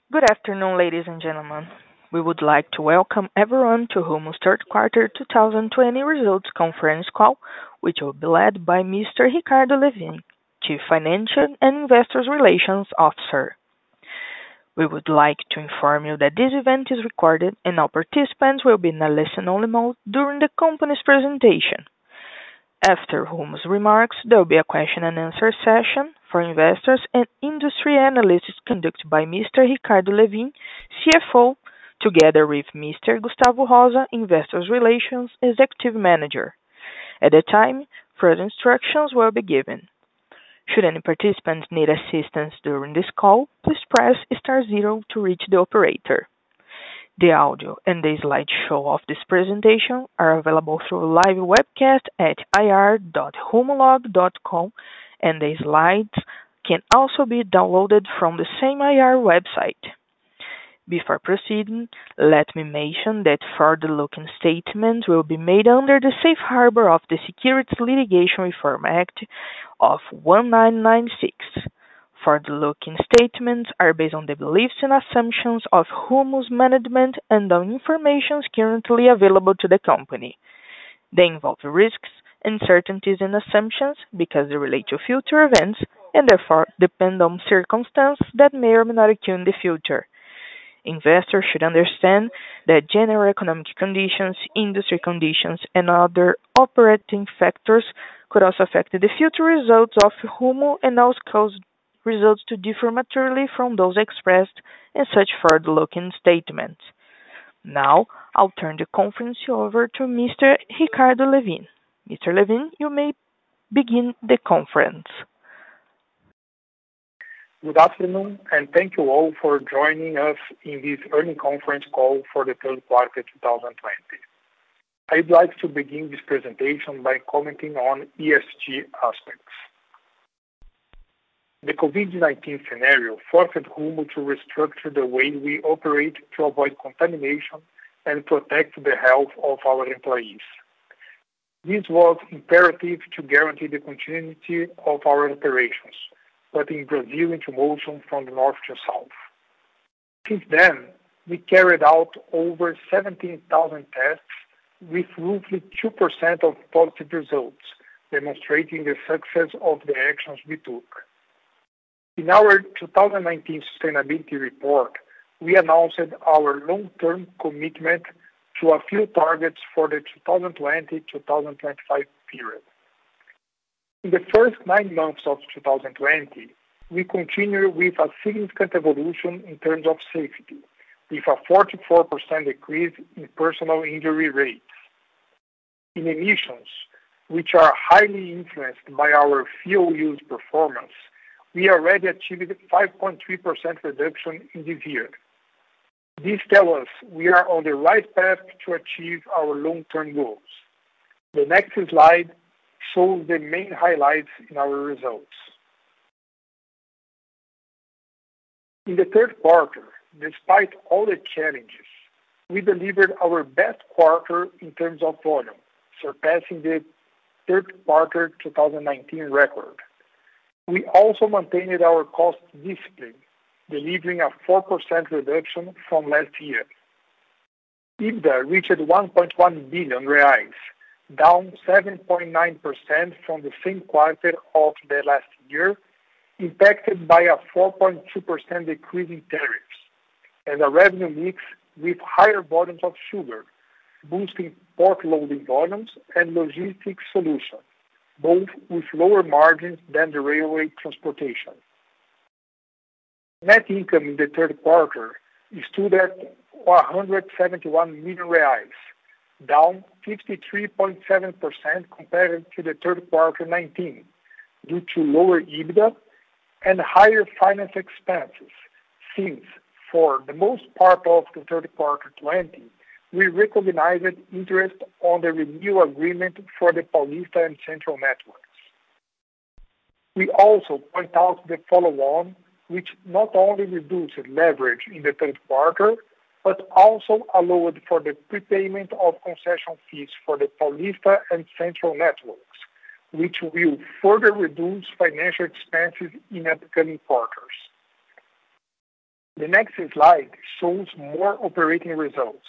Good afternoon, ladies and gentlemen. We would like to welcome everyone to Rumo's third quarter 2020 results conference call, which will be led by Mr. Ricardo Lewin, Chief Financial and Investor Relations Officer. We would like to inform you that this event is recorded and all participants will be in a listen-only mode during the company's presentation. After Rumo's remarks, there will be a question and answer session for investors and industry analysts conducted by Mr. Ricardo Lewin, CFO, together with Mr. Gustavo Rosa, Investor Relations Executive Manager. At the time, further instructions will be given. Should any participants need assistance during this call, please press star zero to reach the operator. The audio and the slideshow of this presentation are available through live webcast at ir.rumolog.com, and the slides can also be downloaded from the same IR website. Before proceeding, let me mention that forward-looking statements will be made under the safe harbor of the Securities Litigation Reform Act of 1996. Forward-looking statements are based on the beliefs and assumptions of Rumo's management and on information currently available to the company. They involve risks, uncertainties, and assumptions because they relate to future events and therefore depend on circumstances that may or may not occur in the future. Investors should understand that general economic conditions, industry conditions, and other operating factors could also affect the future results of Rumo and also cause results to differ materially from those expressed in such forward-looking statements. Now, I'll turn the conference over to Mr. Ricardo Lewin. Mr. Lewin, you may begin the conference. Good afternoon, and thank you all for joining us in this earnings conference call for the third quarter 2020. I'd like to begin this presentation by commenting on ESG aspects. The COVID-19 scenario forced Rumo to restructure the way we operate to avoid contamination and protect the health of our employees. This was imperative to guarantee the continuity of our operations, putting Brazil into motion from the north to south. Since then, we carried out over 17,000 tests with roughly 2% of positive results, demonstrating the success of the actions we took. In our 2019 sustainability report, we announced our long-term commitment to a few targets for the 2020-2025 period. In the first 9 months of 2020, we continue with a significant evolution in terms of safety, with a 44% decrease in personal injury rates. In emissions, which are highly influenced by our fuel use performance, we already achieved 5.3% reduction in this year. This tells us we are on the right path to achieve our long-term goals. The next slide shows the main highlights in our results. In the third quarter, despite all the challenges, we delivered our best quarter in terms of volume, surpassing the third quarter 2019 record. We also maintained our cost discipline, delivering a 4% reduction from last year. EBITDA reached 1.1 billion reais, down 7.9% from the same quarter of the last year, impacted by a 4.2% decrease in tariffs and a revenue mix with higher volumes of sugar, boosting port loading volumes and logistics solutions, both with lower margins than the railway transportation. Net income in the third quarter stood at 171 million reais, down 53.7% compared to the third quarter 19, due to lower EBITDA and higher finance expenses, since for the most part of the third quarter 20, we recognized interest on the renewal agreement for the Paulista and Central networks. We also point out the follow-on, which not only reduced leverage in the third quarter, but also allowed for the prepayment of concession fees for the Paulista and Central networks, which will further reduce financial expenses in upcoming quarters. The next slide shows more operating results.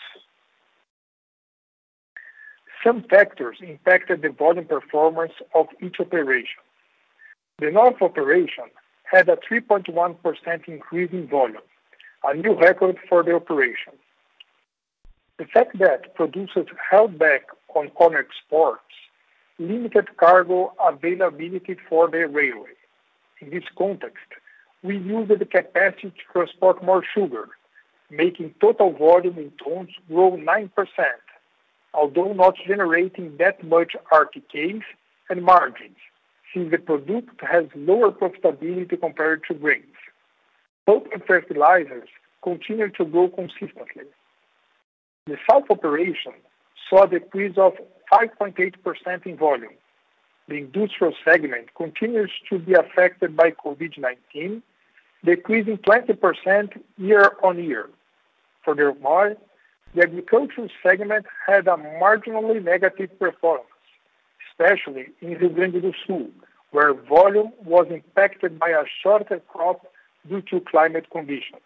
Some factors impacted the volume performance of each operation. The North operation had a 3.1% increase in volume, a new record for the operation. The fact that producers held back on corn exports limited cargo availability for the railway. In this context, we used the capacity to transport more sugar, making total volume in tons grow 9%, although not generating that much RTKs and margins, since the product has lower profitability compared to grains. Pulp and fertilizers continue to grow consistently. The South operation saw a decrease of 5.8% in volume. The industrial segment continues to be affected by COVID-19, decreasing 20% year on year. Furthermore, the agricultural segment had a marginally negative performance, especially in Rio Grande do Sul, where volume was impacted by a shorter crop due to climate conditions.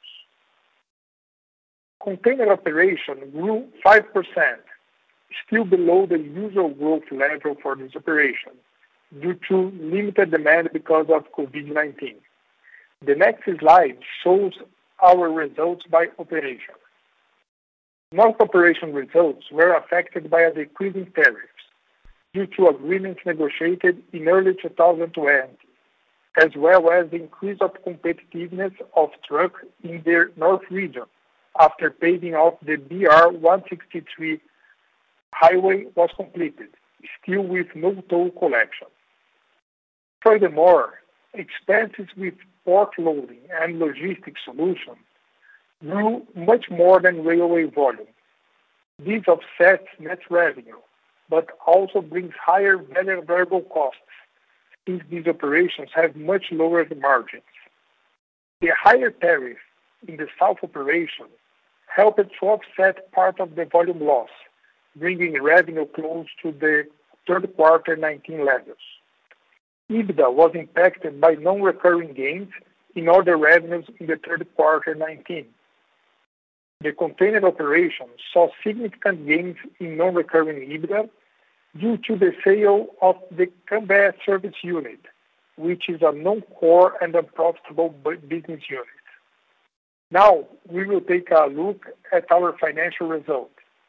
Container operation grew 5%, still below the usual growth level for this operation, due to limited demand because of COVID-19. The next slide shows our results by operation. North operation results were affected by a decrease in tariffs due to agreements negotiated in early 2020, as well as the increase of competitiveness of truck in the North region after paving off the BR-163 highway was completed, still with no toll collection. Furthermore, expenses with port loading and logistics solutions grew much more than railway volume. This offsets net revenue, but also brings higher variable costs, since these operations have much lower margins. The higher tariff in the South operation helped to offset part of the volume loss, bringing revenue close to the third quarter 19 levels. EBITDA was impacted by non-recurring gains in other revenues in the third quarter 19. The container operation saw significant gains in non-recurring EBITDA due to the sale of the Cambé service unit, which is a non-core and unprofitable business unit. Now, we will take a look at our financial results.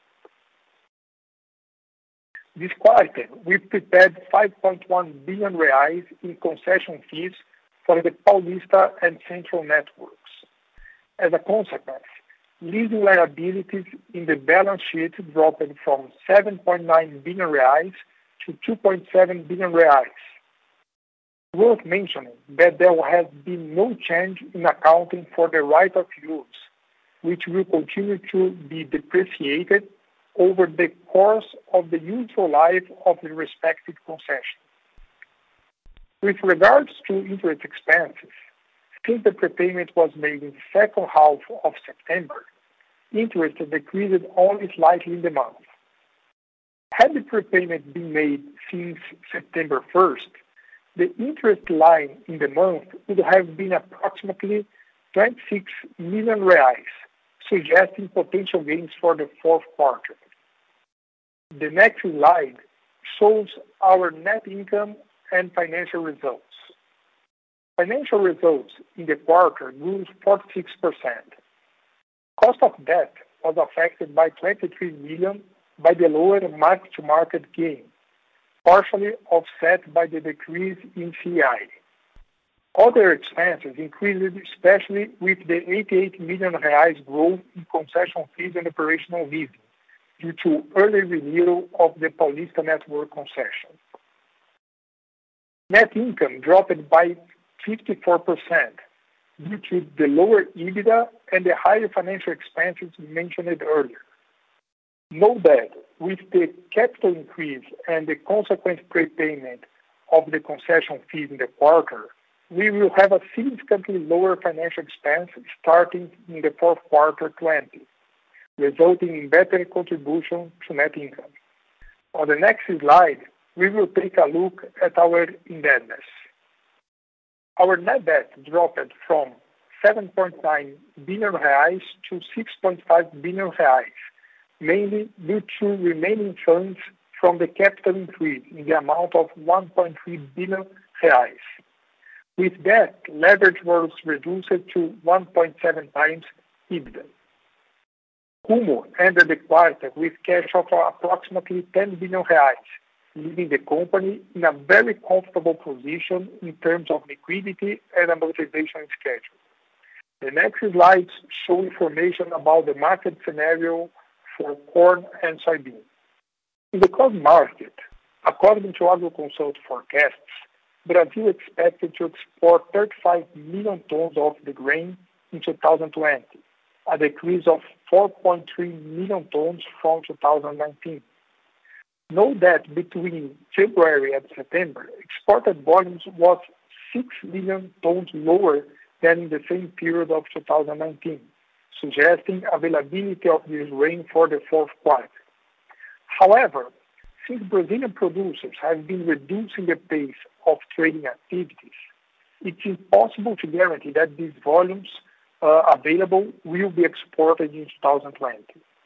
This quarter, we prepared 5.1 billion reais in concession fees for the Paulista and Central networks. As a consequence, leasing liabilities in the balance sheet dropped from 7.9 billion reais to 2.7 billion reais. Worth mentioning that there has been no change in accounting for the right of use, which will continue to be depreciated over the course of the useful life of the respective concession. With regards to interest expenses, since the prepayment was made in the second half of September, interest decreased only slightly in the month. Had the prepayment been made since September 1st, the interest line in the month would have been approximately 26 million reais, suggesting potential gains for the fourth quarter. The next slide shows our net income and financial results. Financial results in the quarter grew 46%. Cost of debt was affected by 23 million by the lower mark-to-market gain, partially offset by the decrease in CI. Other expenses increased, especially with the 88 million reais growth in concession fees and operational leasing, due to early renewal of the Paulista network concession. Net income dropped by 54% due to the lower EBITDA and the higher financial expenses mentioned earlier. Note that with the capital increase and the consequent prepayment of the concession fees in the quarter, we will have a significantly lower financial expense starting in the fourth quarter 20, resulting in better contribution to net income. On the next slide, we will take a look at our indebtedness. Our net debt dropped from 7.9 billion reais to 6.5 billion reais, mainly due to remaining funds from the capital increase in the amount of 1.3 billion reais. With that, leverage was reduced to 1.7 times EBITDA. Rumo ended the quarter with cash of approximately 10 billion reais, leaving the company in a very comfortable position in terms of liquidity and amortization schedule. The next slides show information about the market scenario for corn and soybean. In the corn market, according to Agroconsult forecasts, Brazil expected to export 35 million tons of the grain in 2020, a decrease of 4.3 million tons from 2019. Note that between February and September, exported volumes was 6 million tons lower than in the same period of 2019, suggesting availability of this grain for the fourth quarter. However, since Brazilian producers have been reducing the pace of trading activities, it's impossible to guarantee that these volumes available will be exported in 2020.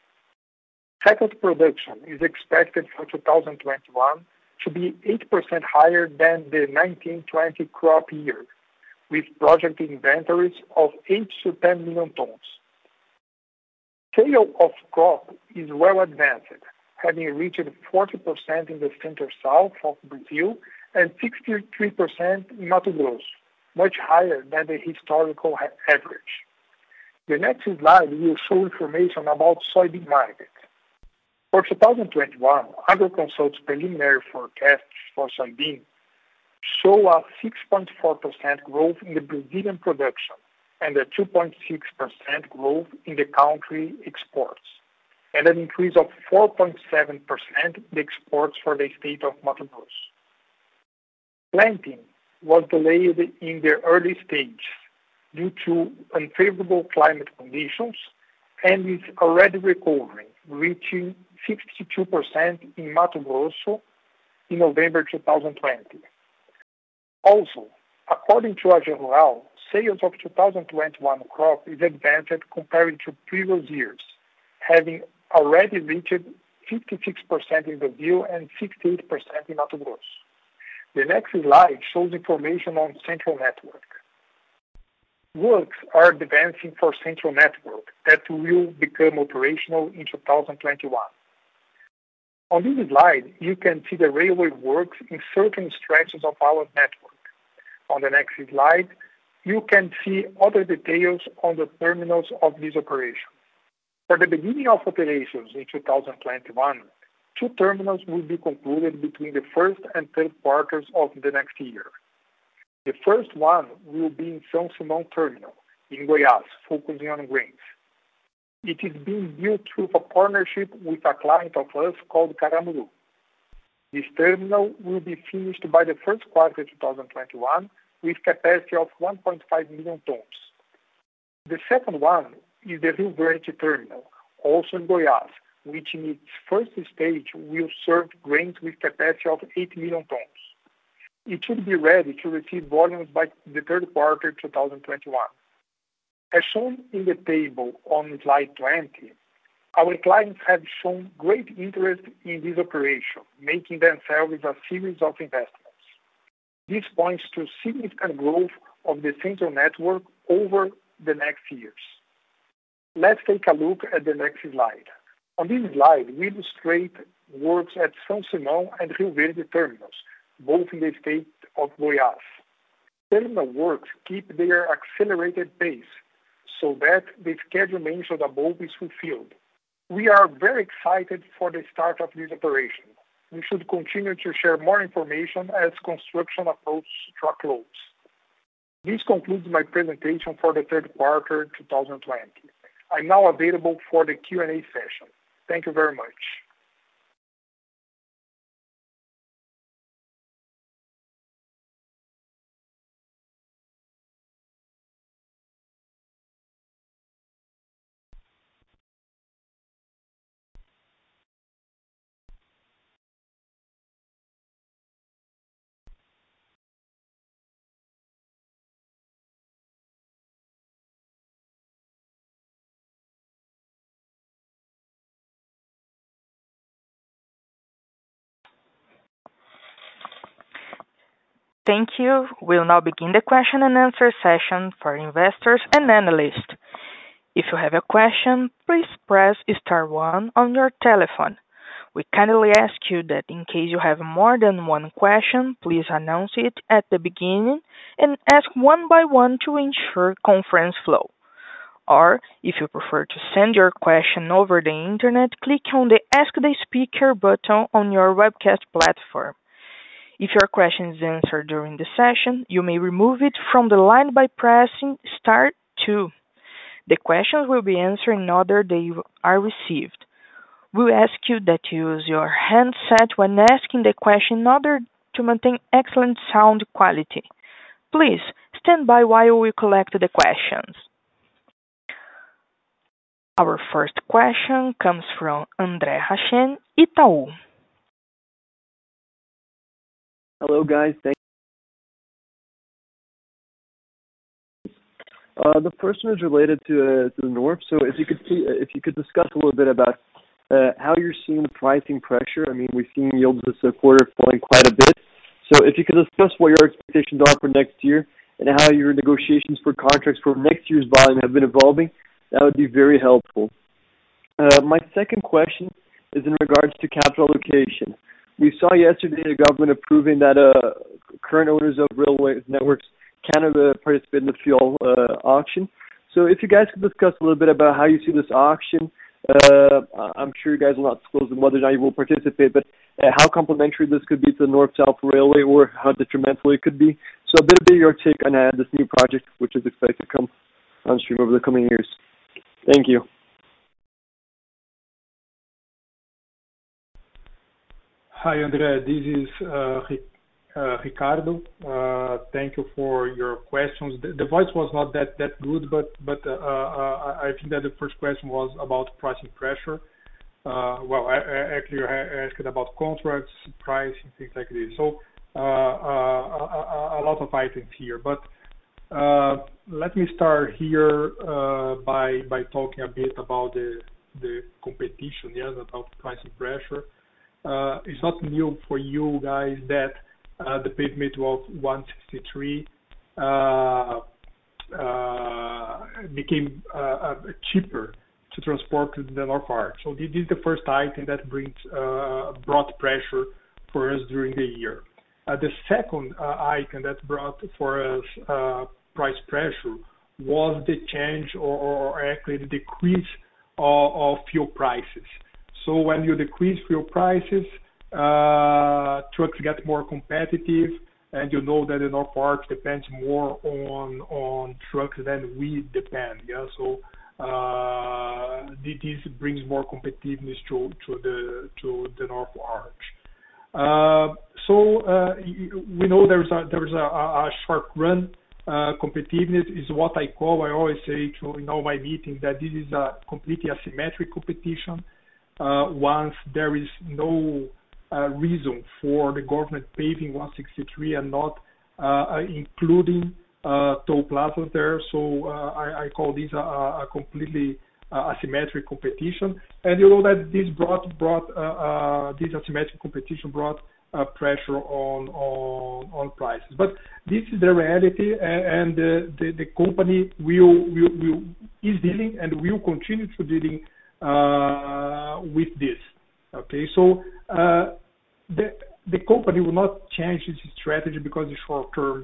Second production is expected for 2021 to be 8% higher than the 1920 crop year, with projected inventories of 8 to 10 million tons. Sale of crop is well advanced, having reached 40% in the center-south of Brazil and 63% in Mato Grosso, much higher than the historical average. The next slide will show information about soybean market. For 2021, Agroconsult's preliminary forecasts for soybean show a 6.4% growth in the Brazilian production and a 2.6% growth in the country exports, and an increase of 4.7% in the exports for the state of Mato Grosso. Planting was delayed in the early stage due to unfavorable climate conditions and is already recovering, reaching 62% in Mato Grosso in November 2020. Also, according to AgRural, sales of 2021 crop is advanced compared to previous years, having already reached 56% in Brazil and 68% in Mato Grosso. The next slide shows information on Central Network. Works are advancing for Central Network that will become operational in 2021. On this slide, you can see the railway works in certain stretches of our network. On the next slide, you can see other details on the terminals of this operation. For the beginning of operations in 2021, 2 terminals will be concluded between the first and third quarters of the next year. The first one will be in São Simão Terminal in Goiás, focusing on grains. It is being built through a partnership with a client of us called Caramuru. This terminal will be finished by the first quarter 2021 with capacity of 1.5 million tons. The second one is the Rio Verde Terminal, also in Goiás, which in its first stage will serve grains with capacity of 8 million tons. It should be ready to receive volumes by the third quarter 2021. As shown in the table on slide 20, our clients have shown great interest in this operation, making themselves a series of investments. This points to significant growth of the Central Network over the next years. Let's take a look at the next slide. On this slide, we illustrate works at São Simão and Rio Verde terminals, both in the state of Goiás. Terminal works keep their accelerated pace so that the schedule mentioned above is fulfilled. We are very excited for the start of this operation. We should continue to share more information as construction approaches truckloads. This concludes my presentation for the third quarter 2020. I'm now available for the Q&A session. Thank you very much. Thank you. We'll now begin the question and answer session for investors and analysts. If you have a question, please press star one on your telephone. We kindly ask you that in case you have more than one question, please announce it at the beginning and ask one by one to ensure conference flow. Or, if you prefer to send your question over the internet, click on the Ask the Speaker button on your webcast platform. If your question is answered during the session, you may remove it from the line by pressing star 2. The questions will be answered in order they are received. We ask you that you use your handset when asking the question in order to maintain excellent sound quality. Please stand by while we collect the questions. Our first question comes from André Hachem, Itaú. Hello, guys. The first one is related to the North. So if you could discuss a little bit about how you're seeing the pricing pressure. I mean, we've seen yields this quarter falling quite a bit. So if you could discuss what your expectations are for next year and how your negotiations for contracts for next year's volume have been evolving, that would be very helpful. My second question is in regards to capital allocation. We saw yesterday the government approving that current owners of railway networks can participate in the fuel auction. So if you guys could discuss a little bit about how you see this auction, I'm sure you guys will not disclose whether or not you will participate, but how complementary this could be to the North-South Railway or how detrimental it could be. So a bit of your take on this new project, which is expected to come on stream over the coming years. Thank you. Hi, André. This is Ricardo. Thank you for your questions. The voice was not that good, but I think that the first question was about pricing pressure. Actually, you asked about contracts, pricing, things like this. So a lot of items here. But let me start here by talking a bit about the competition, yes, about pricing pressure. It's not new for you guys that the pavement of 163 became cheaper to transport to the North Arc. So this is the first item that brought pressure for us during the year. The second item that brought for us price pressure was the change or actually the decrease of fuel prices. So when you decrease fuel prices, trucks get more competitive, and you know that the North Arc depends more on trucks than we depend. Yeah, so this brings more competitiveness to the North Arc. We know there's a short run competitiveness is what I always say in all my meetings that this is a completely asymmetric competition. Once there is no reason for the government paving 163 and not including toll plazas there. So I call this a completely asymmetric competition. And you know that this this asymmetric competition brought pressure on prices. But this is the reality, and the company is dealing and will continue to dealing with this. Okay, so the company will not change its strategy because the short-term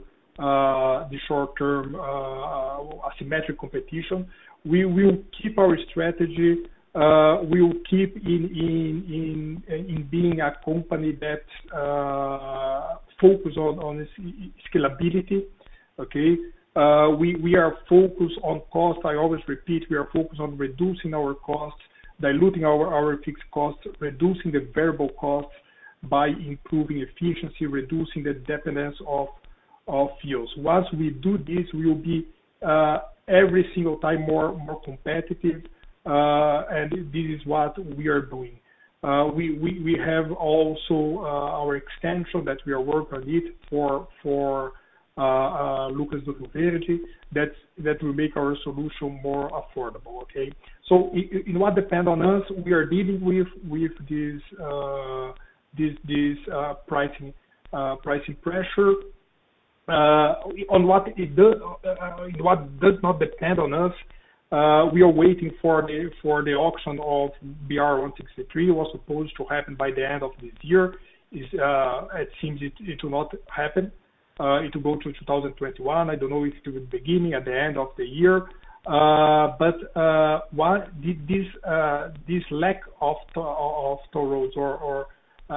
asymmetric competition. We will keep our strategy. We will keep in being a company that focus on scalability. Okay, we are focused on cost. I always repeat, we are focused on reducing our costs, diluting our fixed costs, reducing the variable costs by improving efficiency, reducing the dependence of fuels. Once we do this, we will be every single time more competitive, and this is what we are doing. We have also our extension that we are working on it for Lucas do Rio Verde that will make our solution more affordable. Okay, so in what depends on us, we are dealing with this pricing pressure. On what it does, what does not depend on us, we are waiting for the auction of BR-163. It was supposed to happen by the end of this year. It seems it will not happen. It will go to 2021. I don't know if it will be beginning at the end of the year. But this lack of toll roads or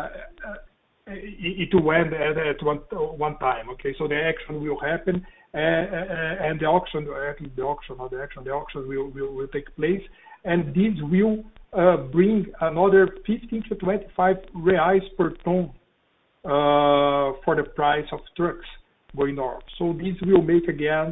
it will end at one time. Okay, so the action will happen, and the auction will take place, and this will bring another 15 to 25 reais per ton for the price of trucks going north. So this will make again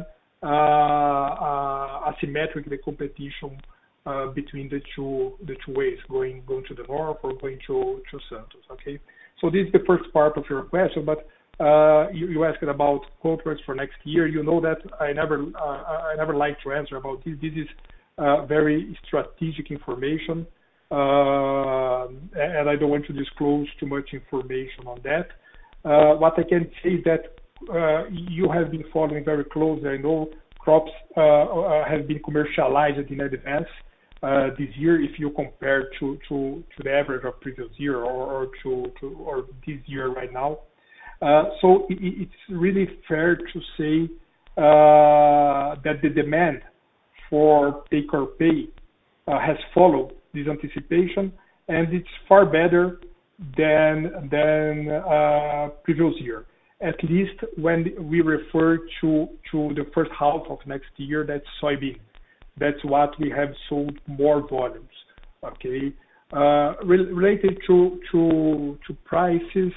asymmetric the competition between the two ways, going to the north or going to Santos. Okay, so this is the first part of your question, but you asked about contracts for next year. You know that I never like to answer about this. This is very strategic information, and I don't want to disclose too much information on that. What I can say is that you have been following very closely. I know crops have been commercialized in advance this year, if you compare to the average of previous year or this year right now. So it's really fair to say that the demand for take or pay has followed this anticipation, and it's far better than previous year. At least when we refer to the first half of next year, that's soybean. That's what we have sold more volumes. Okay, related to prices.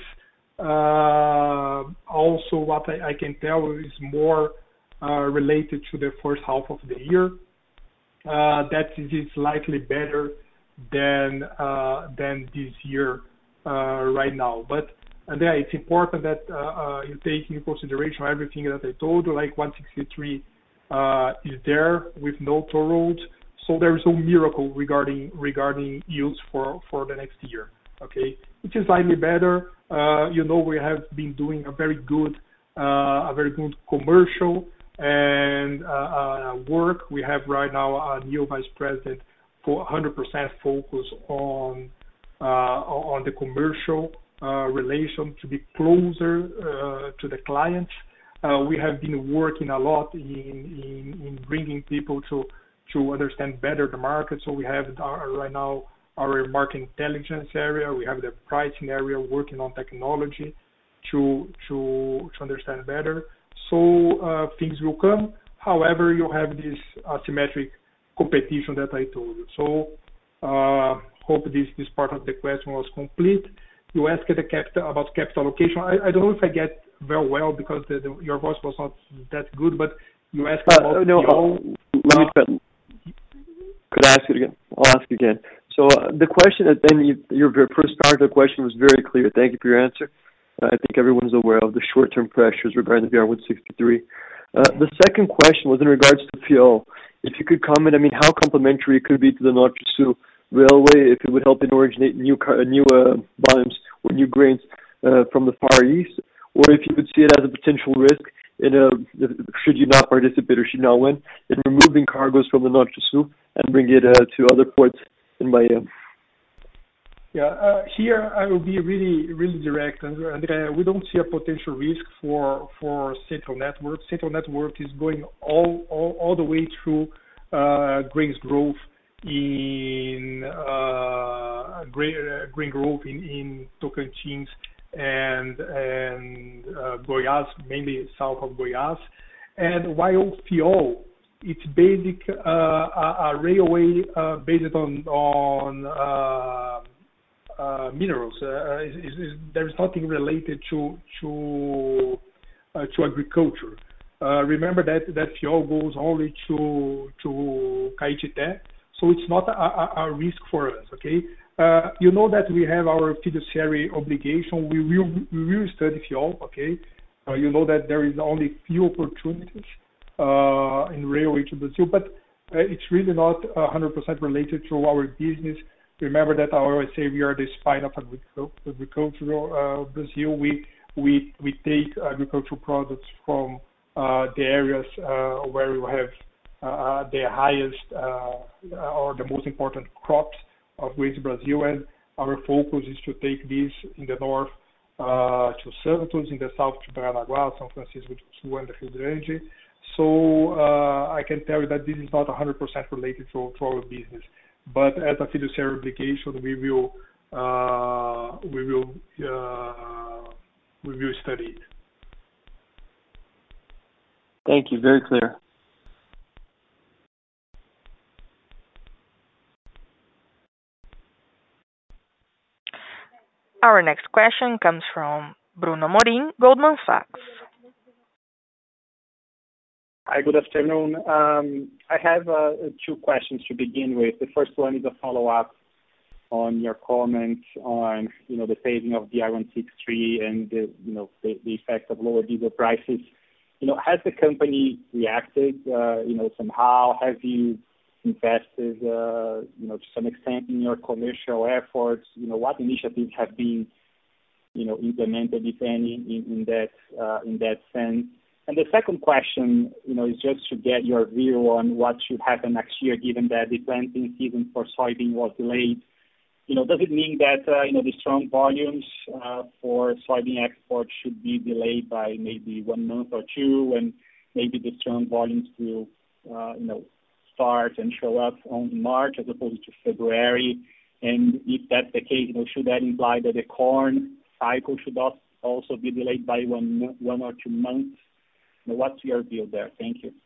Also, what I can tell is more related to the first half of the year. That is slightly better than this year right now. But yeah, it's important that you take into consideration everything that I told you, like 163 is there with no toll roads. So there is no miracle regarding yields for the next year. Okay, it is slightly better. We have been doing a very good commercial and work. We have right now a new vice president for 100% focus on the commercial relation to be closer to the clients. We have been working a lot in bringing people to understand better the market. So we have right now our market intelligence area. We have the pricing area working on technology to understand better. So things will come. However, you have this asymmetric competition that I told you. So hope this part of the question was complete. You asked about capital allocation. I don't know if I get very well because your voice was not that good, but you asked about Could I ask it again? I'll ask again. So the question, your first part of the question was very clear. Thank you for your answer. I think everyone's aware of the short-term pressures regarding the BR-163. The second question was in regards to fuel. If you could comment, how complementary it could be to the Norte-Sul Railway, if it would help in originate new volumes or new grains from the Far East, or if you would see it as a potential risk should you not participate or should not win, in removing cargoes from the Norte-Sul and bring it to other ports in Bahia. Yeah, here I will be really, really direct, and we don't see a potential risk for Central Network. Central Network is going all the way through grains growth in grain growth in Tocantins and Goiás, mainly south of Goiás. And while FIOL, it's basic a railway based on minerals. There's nothing related to agriculture. Remember that FIOL goes only to Caetité, so it's not a risk for us. Okay, you know that we have our fiduciary obligation. We will study FIOL. Okay, you know that there is only few opportunities in railway to Brazil, but it's really not 100% related to our business. Remember that I always say we are the spine of agricultural Brazil. we take agricultural products from the areas where we have the highest or the most important crops of Great Brazil, and our focus is to take this in the north to Santos, in the south to Paranaguá, São Francisco do Sul, and the Rio Grande. So I can tell you that this is not 100% related to our business, but as a fiduciary obligation, we will study it. Thank you. Very clear. Our next question comes from Bruno Morim, Goldman Sachs. Hi, good afternoon. I have two questions to begin with. The first one is a follow-up on your comments on, the phasing of the I-163 and the effect of lower diesel prices. Has the company reacted, somehow? Have you invested, to some extent in your commercial efforts? What initiatives have been, implemented, if any, in that sense? And the second question, is just to get your view on what should happen next year, given that the planting season for soybean was delayed. Does it mean that, the strong volumes for soybean export should be delayed by maybe 1 month or two, and maybe the strong volumes will, start and show up in March as opposed to February? And if that's the case, should that imply that the corn cycle should also be delayed by 1 or 2 months? What's your view there? Thank you.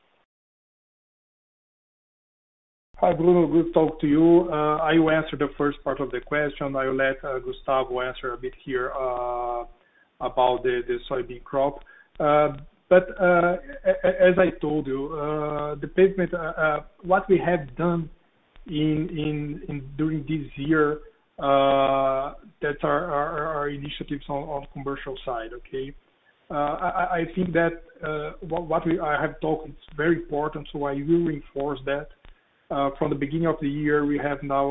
Hi, Bruno. Good to talk to you. I will answer the first part of the question. I will let Gustavo answer a bit here about the soybean crop. But as I told you, the pavement, what we have done during this year, that are initiatives on commercial side. Okay. I think that what I have talked is very important, so I will reinforce that. From the beginning of the year, we have now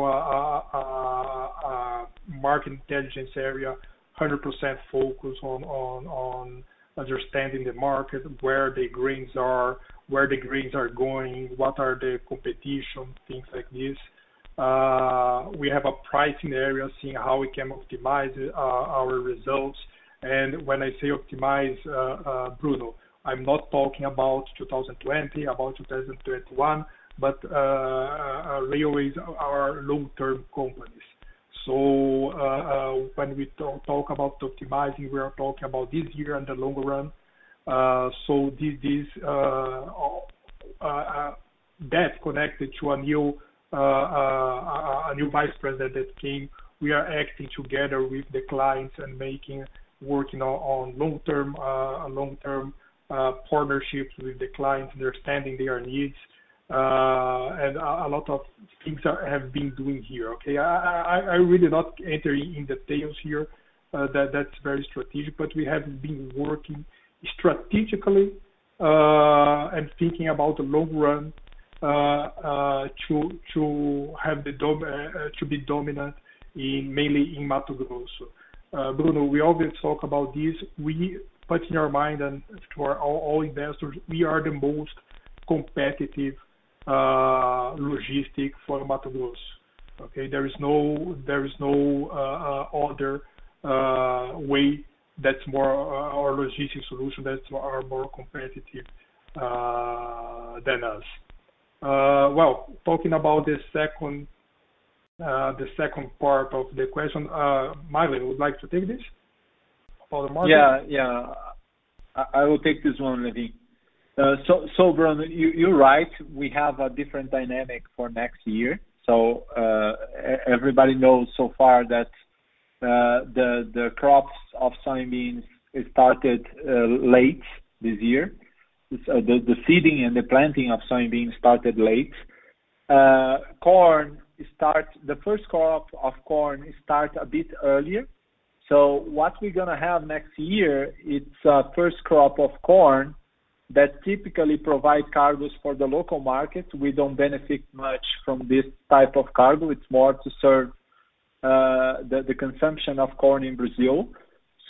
a market intelligence area, 100% focus on understanding the market, where the grains are going, what are the competition, things like this. We have a pricing area, seeing how we can optimize our results. And when I say optimize, Bruno, I'm not talking about 2020, about 2021, but railways are long-term companies. So when we talk about optimizing, we are talking about this year and the longer run. So this that connected to a new vice president that came. We are acting together with the clients and working on long-term partnerships with the clients, understanding their needs. And a lot of things have been doing here. Okay, I really not entering in details here. That's very strategic, but we have been working strategically and thinking about the long run to have to be dominant mainly in Mato Grosso. Bruno, we always talk about this. We put in our mind, and to all investors, we are the most competitive logistic for Mato Grosso. Okay, there is no other way that's more our logistic solution that's more competitive than us. Well, talking about the second part of the question, Marlon, would like to take this about the market? Yeah, I will take this one, Levin. So Bruno, you're right. We have a different dynamic for next year. So everybody knows so far that the crops of soybeans started late this year. The seeding and the planting of soybeans started late. The first crop of corn start a bit earlier. So what we're gonna have next year, it's a first crop of corn that typically provide cargoes for the local market. We don't benefit much from this type of cargo. It's more to serve the consumption of corn in Brazil.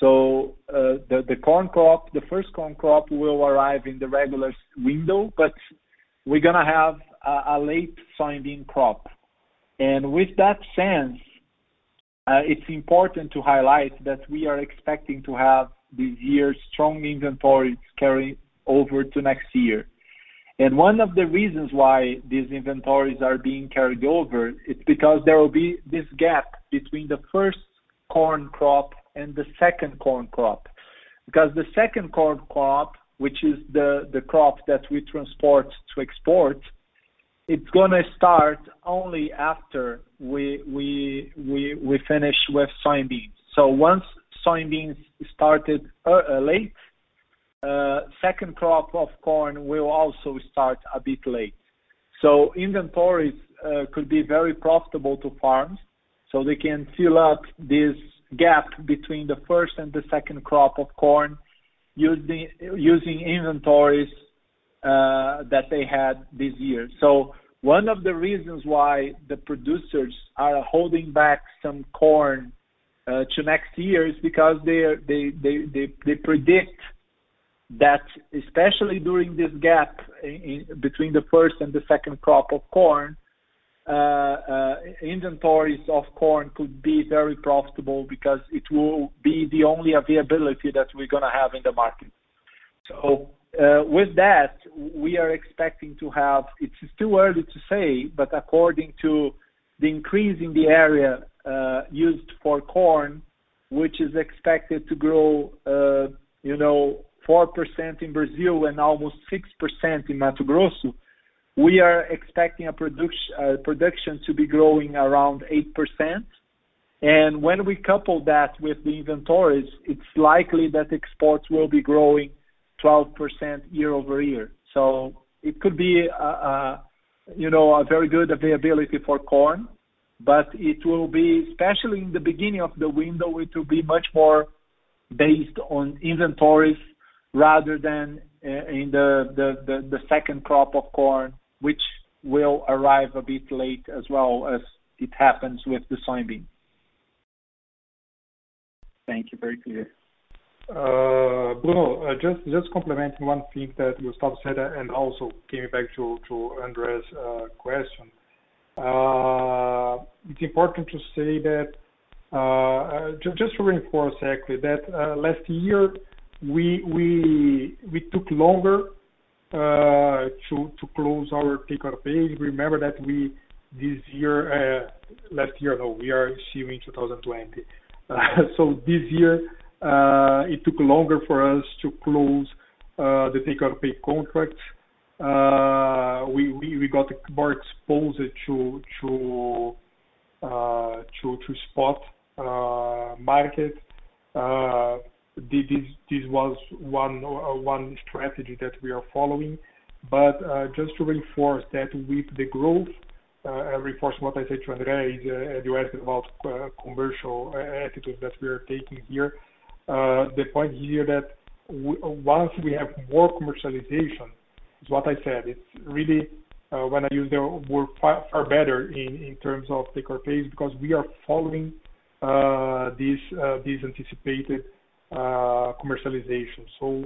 So the corn crop, the first corn crop will arrive in the regular window, but we're going to have a late soybean crop. And with that sense, it's important to highlight that we are expecting to have this year strong inventories carry over to next year. And one of the reasons why these inventories are being carried over is because there will be this gap between the first corn crop and the second corn crop. Because the second corn crop, which is the crop that we transport to export, it's going to start only after we finish with soybeans. So once soybeans started late, second crop of corn will also start a bit late. So inventories could be very profitable to farms, so they can fill up this gap between the first and the second crop of corn using inventories that they had this year. So one of the reasons why the producers are holding back some corn to next year is because they predict that, especially during this gap between the first and the second crop of corn, inventories of corn could be very profitable because it will be the only availability that we're going to have in the market. So with that, we are expecting to have, it's still early to say, but according to the increase in the area used for corn, which is expected to grow, 4% in Brazil and almost 6% in Mato Grosso, we are expecting a production to be growing around 8%. And when we couple that with the inventories, it's likely that exports will be growing 12% year over year. So it could be a very good availability for corn, but it will be, especially in the beginning of the window, it will be much more based on inventories rather than in the second crop of corn, which will arrive a bit late as well as it happens with the soybean. Thank you. Very clear. Bruno, just complementing one thing that Gustavo said, and also came back to Andre's question. It's important to say that just to reinforce exactly that last year we took longer to close our take-or-pay. Remember that we are still in 2020. So this year it took longer for us to close the take-or-pay contracts. We got more exposed to spot market. This was one strategy that we are following, but just to reinforce that with the growth, reinforce what I said to Andre, is you asked about commercial attitudes that we are taking here. The point here that once we have more commercialization, is what I said. It's really when I use the word far better in terms of take-or-pays, because we are following this anticipated commercialization. So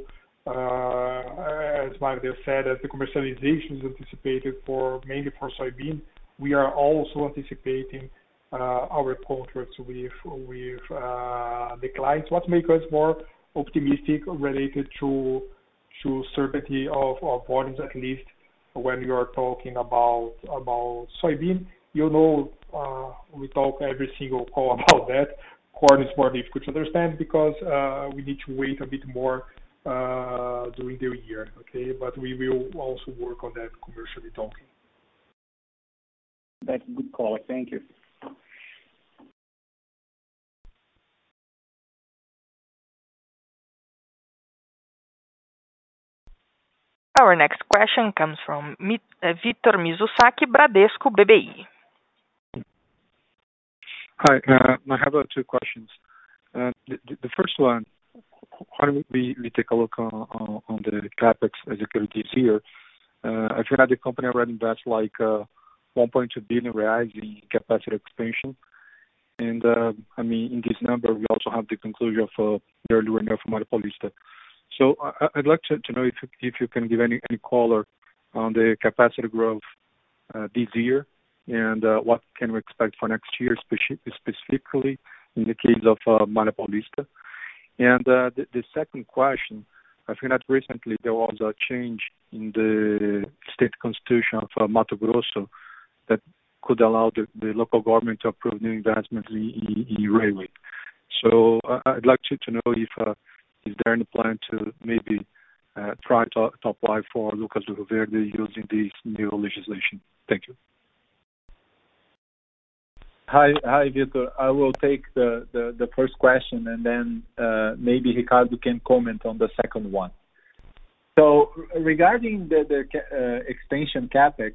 as Magda said, as the commercialization is anticipated mainly for soybean, we are also anticipating our contracts with the clients. What makes us more optimistic related to certainty of volumes, at least when you are talking about soybean. We talk every single call about that. Corn is more difficult to understand because we need to wait a bit more during the year, okay? But we will also work on that commercially talking. That's a good call. Thank you. Our next question comes from Victor Mizusaki, Bradesco BBI. Hi, I have two questions. The first one, why don't we take a look on the capex executed this year? I feel that the company already invests like 1.2 billion reais in capacity expansion, And in this number, we also have the conclusion of the early renewal for Malha Paulista. So I'd like to know if you can give any color on the capacity growth this year, and what can we expect for next year, specifically in the case of Malha Paulista. And the second question, I think that recently there was a change in the state constitution of Mato Grosso that could allow the local government to approve new investments in railway. So I'd like to know if is there any plan to maybe try to apply for Lucas do Rio Verde using this new legislation. Thank you. Hi, Victor. I will take the first question, and then maybe Ricardo can comment on the second one. So regarding the expansion capex,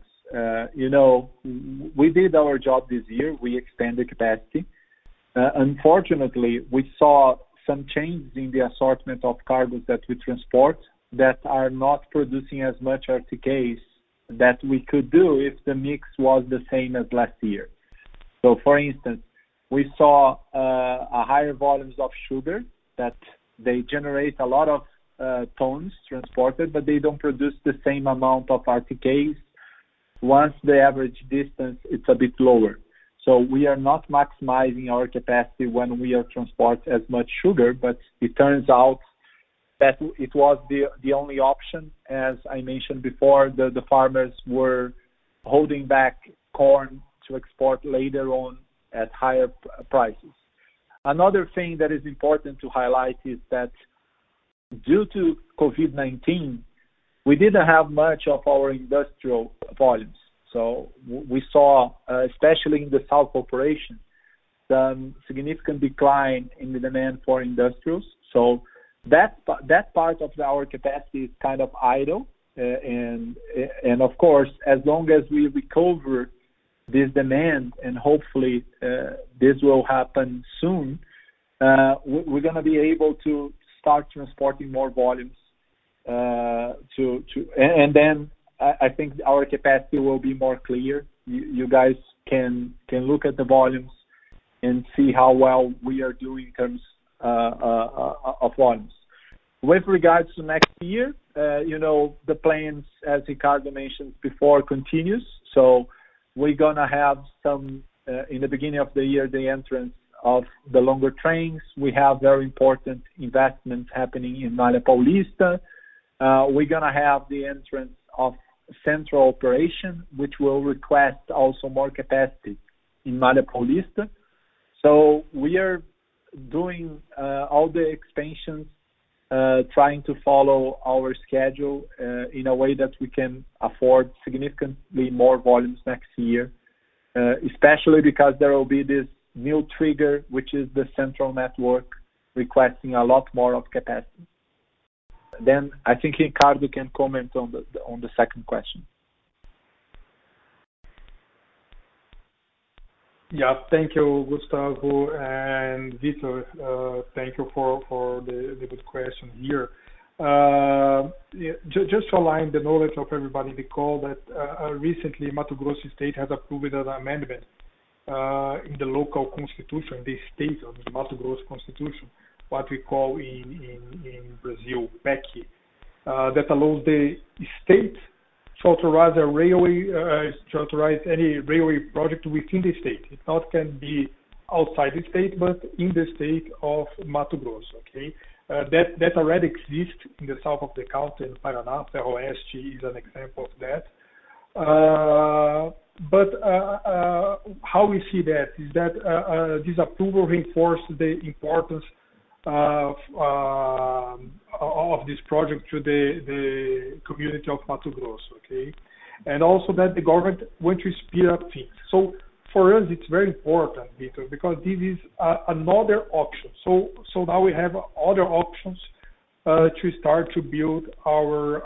we did our job this year. We expanded capacity. Unfortunately, we saw some changes in the assortment of cargos that we transport that are not producing as much RTKs that we could do if the mix was the same as last year. So, for instance, we saw a higher volumes of sugar that they generate a lot of tons transported, but they don't produce the same amount of RTKs. Once the average distance, it's a bit lower. So we are not maximizing our capacity when we are transport as much sugar, but it turns out that it was the only option. As I mentioned before, the farmers were holding back corn to export later on at higher prices. Another thing that is important to highlight is that due to COVID-19, we didn't have much of our industrial volumes. So we saw, especially in the South operation, some significant decline in the demand for industrials. So that part of our capacity is kind of idle. And of course, as long as we recover this demand, and hopefully this will happen soon, we're going to be able to start transporting more volumes. And then I think our capacity will be more clear. You guys can look at the volumes and see how well we are doing in terms of volumes. With regards to next year, the plans, as Ricardo mentioned before, continues. So we're going to have some, in the beginning of the year, the entrance of the longer trains. We have very important investments happening in Malha Paulista. We're going to have the entrance of central operation, which will request also more capacity in Malha Paulista. So we are doing all the expansions, trying to follow our schedule in a way that we can afford significantly more volumes next year, especially because there will be this new trigger, which is the central network, requesting a lot more of capacity. Then I think Ricardo can comment on the second question. Yeah, thank you, Gustavo, and Victor. Thank you for the good question here. Just to align the knowledge of everybody in the call, that recently Mato Grosso State has approved an amendment in the local constitution, the state of the Mato Grosso constitution, what we call in Brazil, PEC, that allows the state to authorize any railway project within the state. It not can be outside the state, but in the state of Mato Grosso. Okay, that already exists in the south of the country in Paraná. Ferroeste is an example of that. But how we see that is that this approval reinforces the importance of this project to the community of Mato Grosso, okay, and also that the government wants to speed up things. So for us, it's very important, Victor, because this is another option. So now we have other options to start to build our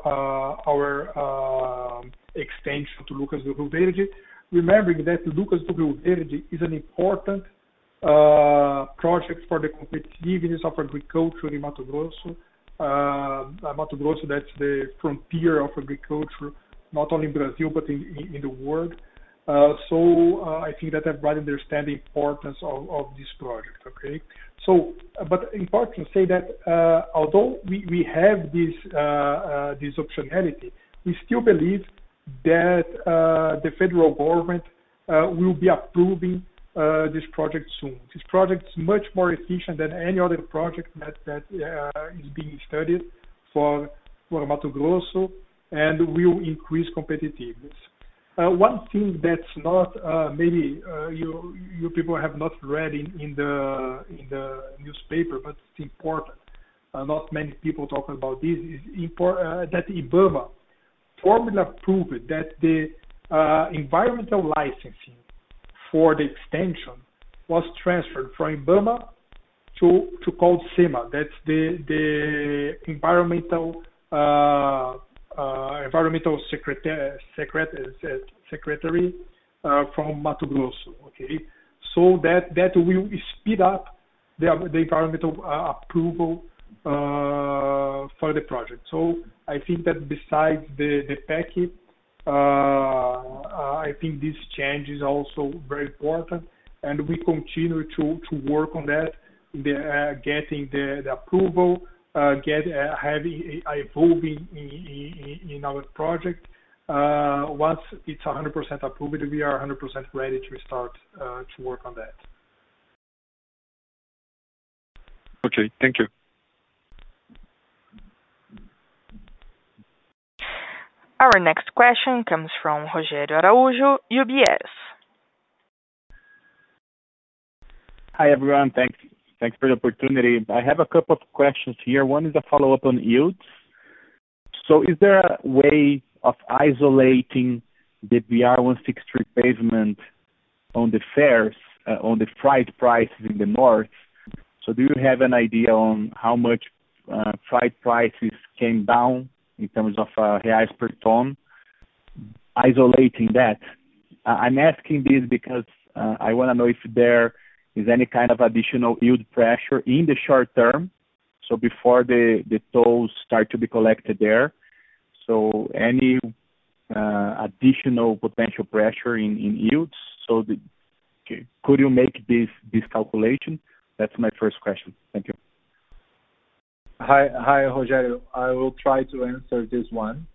extension to Lucas do Rio Verde. Remembering that Lucas do Rio Verde is an important project for the competitiveness of agriculture in Mato Grosso. Mato Grosso, that's the frontier of agriculture, not only in Brazil, but in the world. I think that everybody understands the importance of this project. Okay, so but important to say that although we have this optionality, we still believe that the federal government will be approving this project soon. This project is much more efficient than any other project that is being studied for Mato Grosso, and will increase competitiveness. One thing that's not maybe you people have not read in the newspaper, but it's important. Not many people talk about this. Is that IBAMA formally approved that the environmental licensing for the extension was transferred from IBAMA to called SEMA. That's the environmental secretary from Mato Grosso. Okay, so that will speed up the environmental approval for the project. So I think that besides the PEC, I think this change is also very important, and we continue to work on that, getting the approval, evolving in our project. Once it's 100% approved, we are 100% ready to start to work on that. Okay, thank you. Our next question comes from Rogério Araújo, UBS. Hi, everyone. Thanks for the opportunity. I have a couple of questions here. One is a follow-up on yields. So is there a way of isolating the BR-163 pavement on the fares, on the freight prices in the north? So do you have an idea on how much freight prices came down in terms of reais per ton? Isolating that. I'm asking this because I want to know if there is any kind of additional yield pressure in the short term, so before the tolls start to be collected there. So any additional potential pressure in yields? So could you make this calculation? That's my first question. Thank you. Hi, Rogério. I will try to answer this one.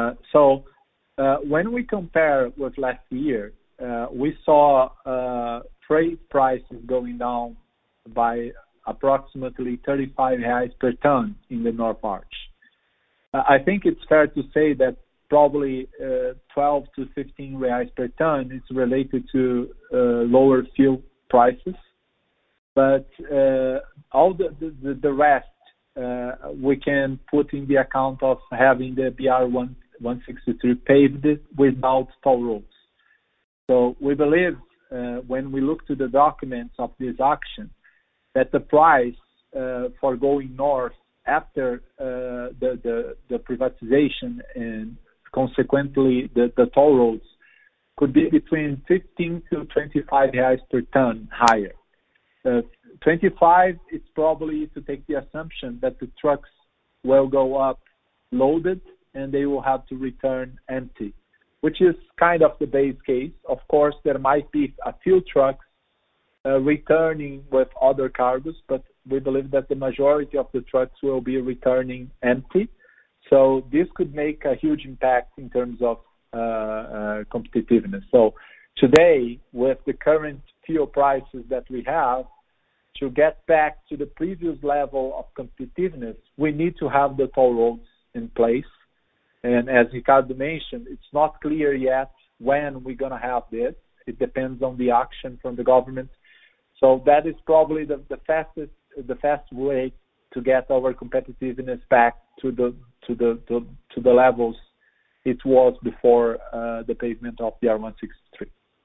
When we compare with last year, we saw freight prices going down by approximately 35 reais per ton in the North Arch. I think it's fair to say that probably 12 to 15 reais per ton is related to lower fuel prices, but all the rest we can put in the account of having the BR-163 paved without toll roads. So we believe when we look to the documents of this action, that the price for going north after the privatization and consequently the toll roads could be between 15 to 25 reais per ton higher. 25, it's probably to take the assumption that the trucks will go up loaded and they will have to return empty, which is kind of the base case. Of course, there might be a few trucks returning with other cargos, but we believe that the majority of the trucks will be returning empty. So this could make a huge impact in terms of competitiveness. So today, with the current fuel prices that we have, to get back to the previous level of competitiveness, we need to have the toll roads in place. And as Ricardo mentioned, it's not clear yet when we're going to have this. It depends on the action from the government. So that is probably the fast way to get our competitiveness back to the levels it was before the pavement of the BR-163.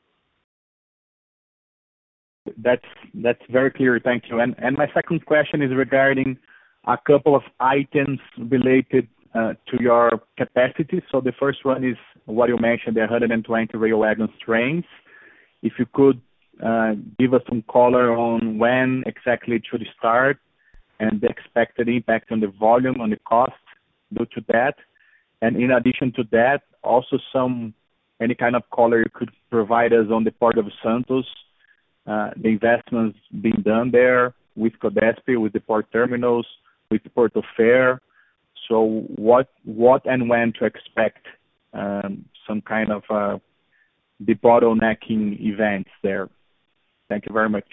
That's very clear. Thank you. And my second question is regarding a couple of items related to your capacity. So the first one is what you mentioned, the 120 rail wagons trains. If you could give us some color on when exactly it should start and the expected impact on the volume, on the cost due to that. And in addition to that, also some any kind of color you could provide us on the Port of Santos, the investments being done there with Codesp, with the port terminals, with the Port of Fair. So what and when to expect some kind of debottlenecking events there? Thank you very much.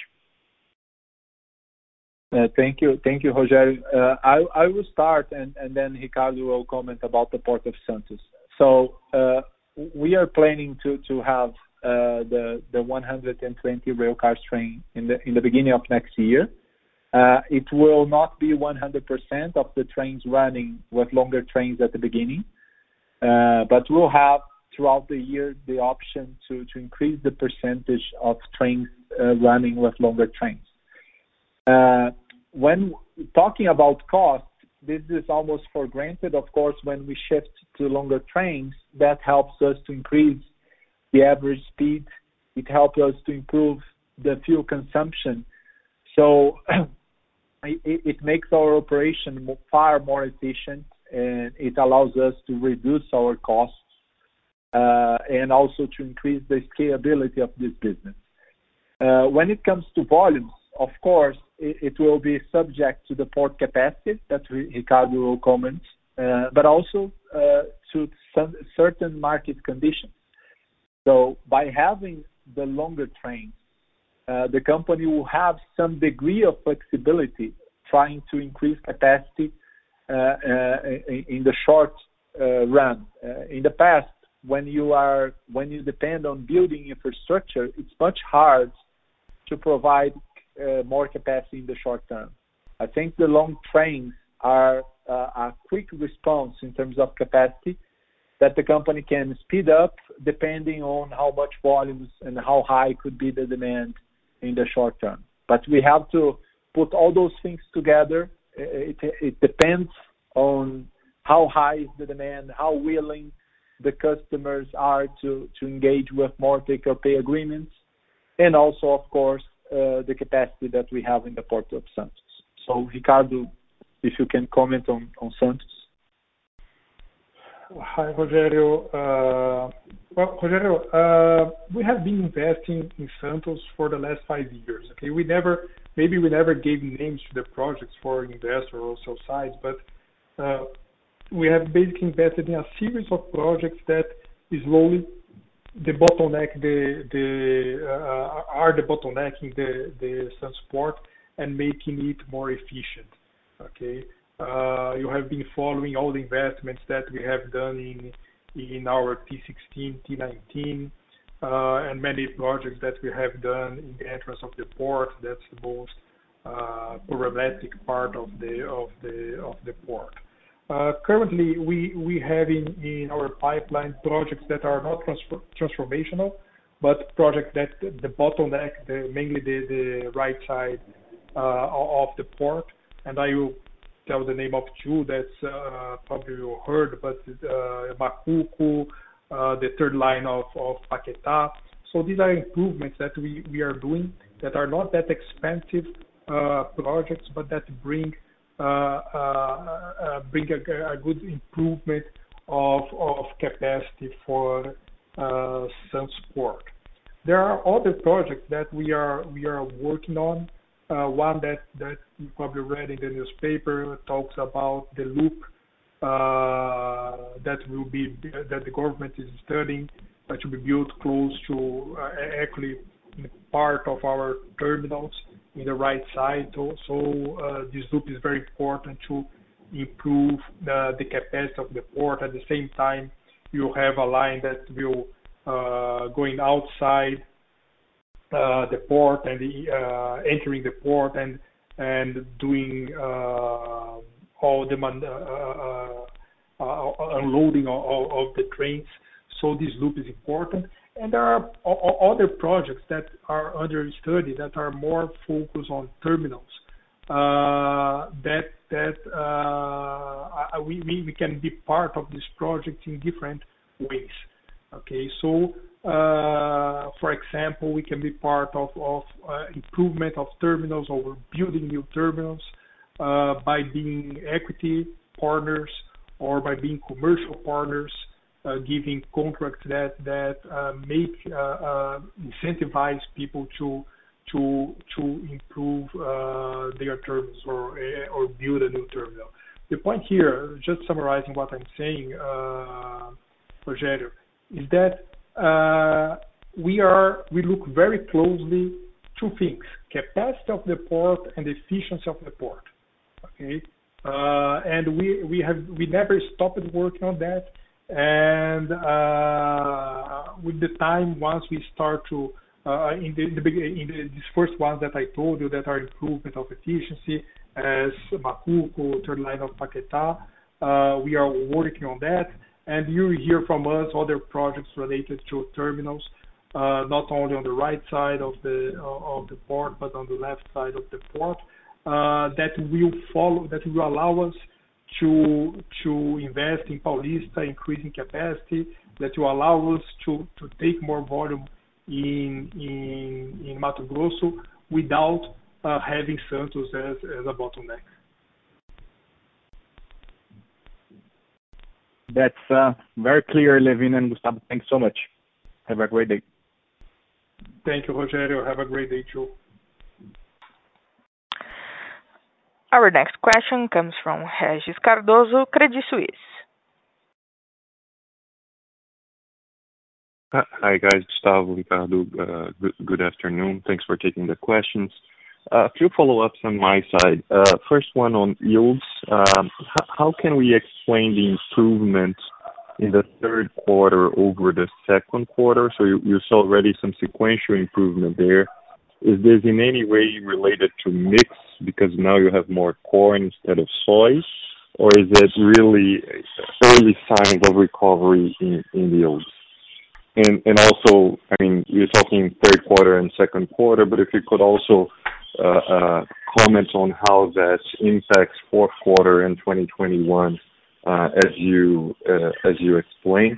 Thank you, Rogério. I will start, and then Ricardo will comment about the Port of Santos. So we are planning to have the 120 rail cars train in the beginning of next year. It will not be 100% of the trains running with longer trains at the beginning, but we'll have throughout the year the option to increase the percentage of trains running with longer trains. When talking about cost, this is almost for granted. Of course, when we shift to longer trains, that helps us to increase the average speed. It helps us to improve the fuel consumption. So it makes our operation far more efficient, and it allows us to reduce our costs and also to increase the scalability of this business. When it comes to volumes, of course, it will be subject to the port capacity that Ricardo will comment, but also to some certain market conditions. So by having the longer trains, the company will have some degree of flexibility trying to increase capacity in the short run. In the past, when you depend on building infrastructure, it's much hard to provide more capacity in the short term. I think the long trains are a quick response in terms of capacity that the company can speed up depending on how much volumes and how high could be the demand in the short term. But we have to put all those things together. It depends on how high is the demand, how willing the customers are to engage with more take-or-pay agreements, and also, of course, the capacity that we have in the Port of Santos. So, Ricardo, if you can comment on Santos. Hi, Rogério. We have been investing in Santos for the last 5 years. Okay, we never gave names to the projects for investor or sell sides, but we have basically invested in a series of projects that slowly bottlenecking the Santos port and making it more efficient. Okay. You have been following all the investments that we have done in our T16, T19, and many projects that we have done in the entrance of the port. That's the most problematic part of the port. Currently, we have in our pipeline projects that are not transformational, but projects that the bottleneck, mainly the right side of the port, and I will tell the name of two that's probably you heard, but Macuco, the third line of Paquetá. So these are improvements that we are doing that are not that expensive projects, but that bring a good improvement of capacity for Santos Port. There are other projects that we are working on. One that you probably read in the newspaper talks about the loop that the government is studying to be built close to actually part of our terminals in the right side. So this loop is very important to improve the capacity of the port. At the same time, you have a line that will going outside the port and entering the port and doing all the unloading of the trains. So this loop is important. And there are other projects that are under study that are more focused on terminals. We can be part of this project in different ways. Okay, so for example, we can be part of improvement of terminals or building new terminals by being equity partners or by being commercial partners giving contracts that make incentivize people to improve their terminals or build a new terminal. The point here, just summarizing what I'm saying, Rogério, is that we look very closely two things: capacity of the port and efficiency of the port. Okay, and we never stopped working on that. And with the time, once we start to these first ones that I told you that are improvement of efficiency, as Macuco, third line of Paquetá, we are working on that. And you hear from us other projects related to terminals, not only on the right side of the port, but on the left side of the port, that will allow us to invest in Paulista, increasing capacity, that will allow us to take more volume in Mato Grosso without having Santos as a bottleneck. That's very clear, Lewin and Gustavo. Thanks so much. Have a great day. Thank you, Rogério. Have a great day, too. Our next question comes from Regis Cardoso, Credit Suisse. Hi, guys. Gustavo, Ricardo, good afternoon. Thanks for taking the questions. A few follow-ups on my side. First one on yields. How can we explain the improvement in the third quarter over the second quarter? So you saw already some sequential improvement there. Is this in any way related to mix because now you have more corn instead of soy? Or is it really early signs of recovery in yields? And also, I mean, you're talking third quarter and second quarter, but if you could also comment on how that impacts fourth quarter in 2021, as you explained.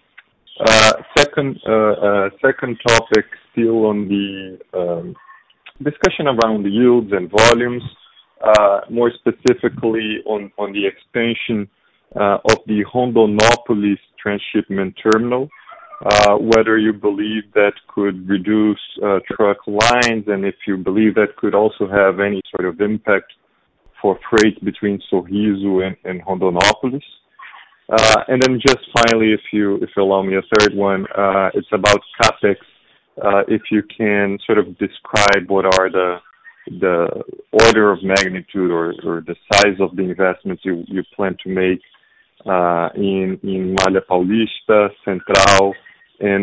Second topic, still on the discussion around the yields and volumes, more specifically on the expansion of the Rondonópolis transshipment terminal. Whether you believe that could reduce truck lines, and if you believe that could also have any sort of impact for freight between Sorriso and Rondonópolis. And then just finally, if you allow me a third one, it's about CapEx. If you can sort of describe what are the order of magnitude or the size of the investments you plan to make in Malha Paulista, Central, and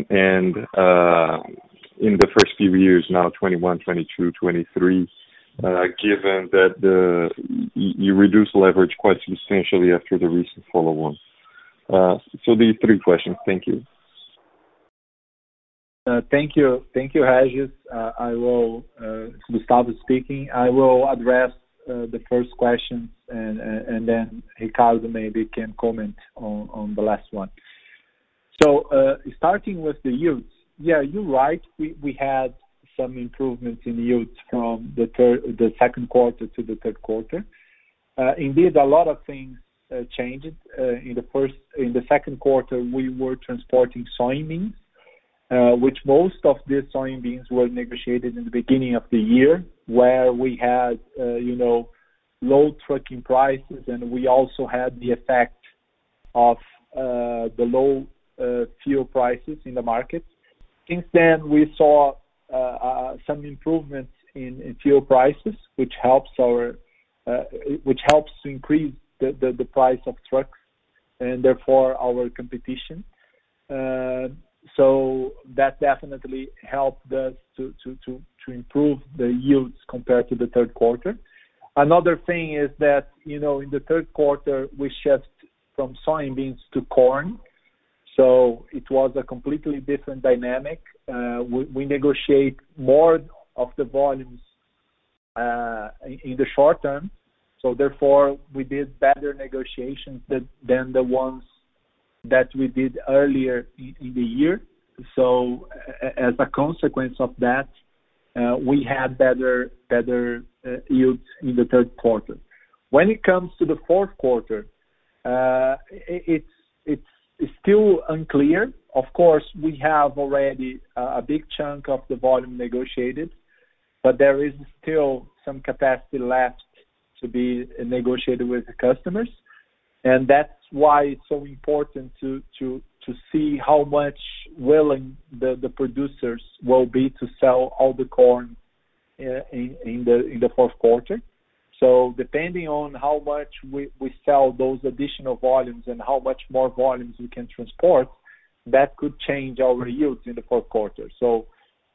in the first few years now, 21, 22, 23, given that you reduce leverage quite substantially after the recent follow-on. So these three questions. Thank you. Thank you, Regis. I will, Gustavo speaking. I will address the first question, and then Ricardo maybe can comment on the last one. So starting with the yields, yeah, you're right. We had some improvements in yields from the second quarter to the third quarter. Indeed, a lot of things changed. In the second quarter, we were transporting soybeans, which most of these soybeans were negotiated in the beginning of the year, where we had, low trucking prices, and we also had the effect of the low fuel prices in the market. Since then, we saw some improvements in fuel prices, which helps to increase the price of trucks and therefore our competition. So that definitely helped us to improve the yields compared to the third quarter. Another thing is that, in the third quarter, we shift from soybeans to corn. So it was a completely different dynamic. We negotiate more of the volumes in the short term. So therefore, we did better negotiations than the ones that we did earlier in the year. So as a consequence of that, we had better yields in the third quarter. When it comes to the fourth quarter, it's still unclear. Of course, we have already a big chunk of the volume negotiated, but there is still some capacity left to be negotiated with the customers. And that's why it's so important to see how much willing the producers will be to sell all the corn in the fourth quarter. So depending on how much we sell those additional volumes and how much more volumes we can transport, that could change our yields in the fourth quarter. So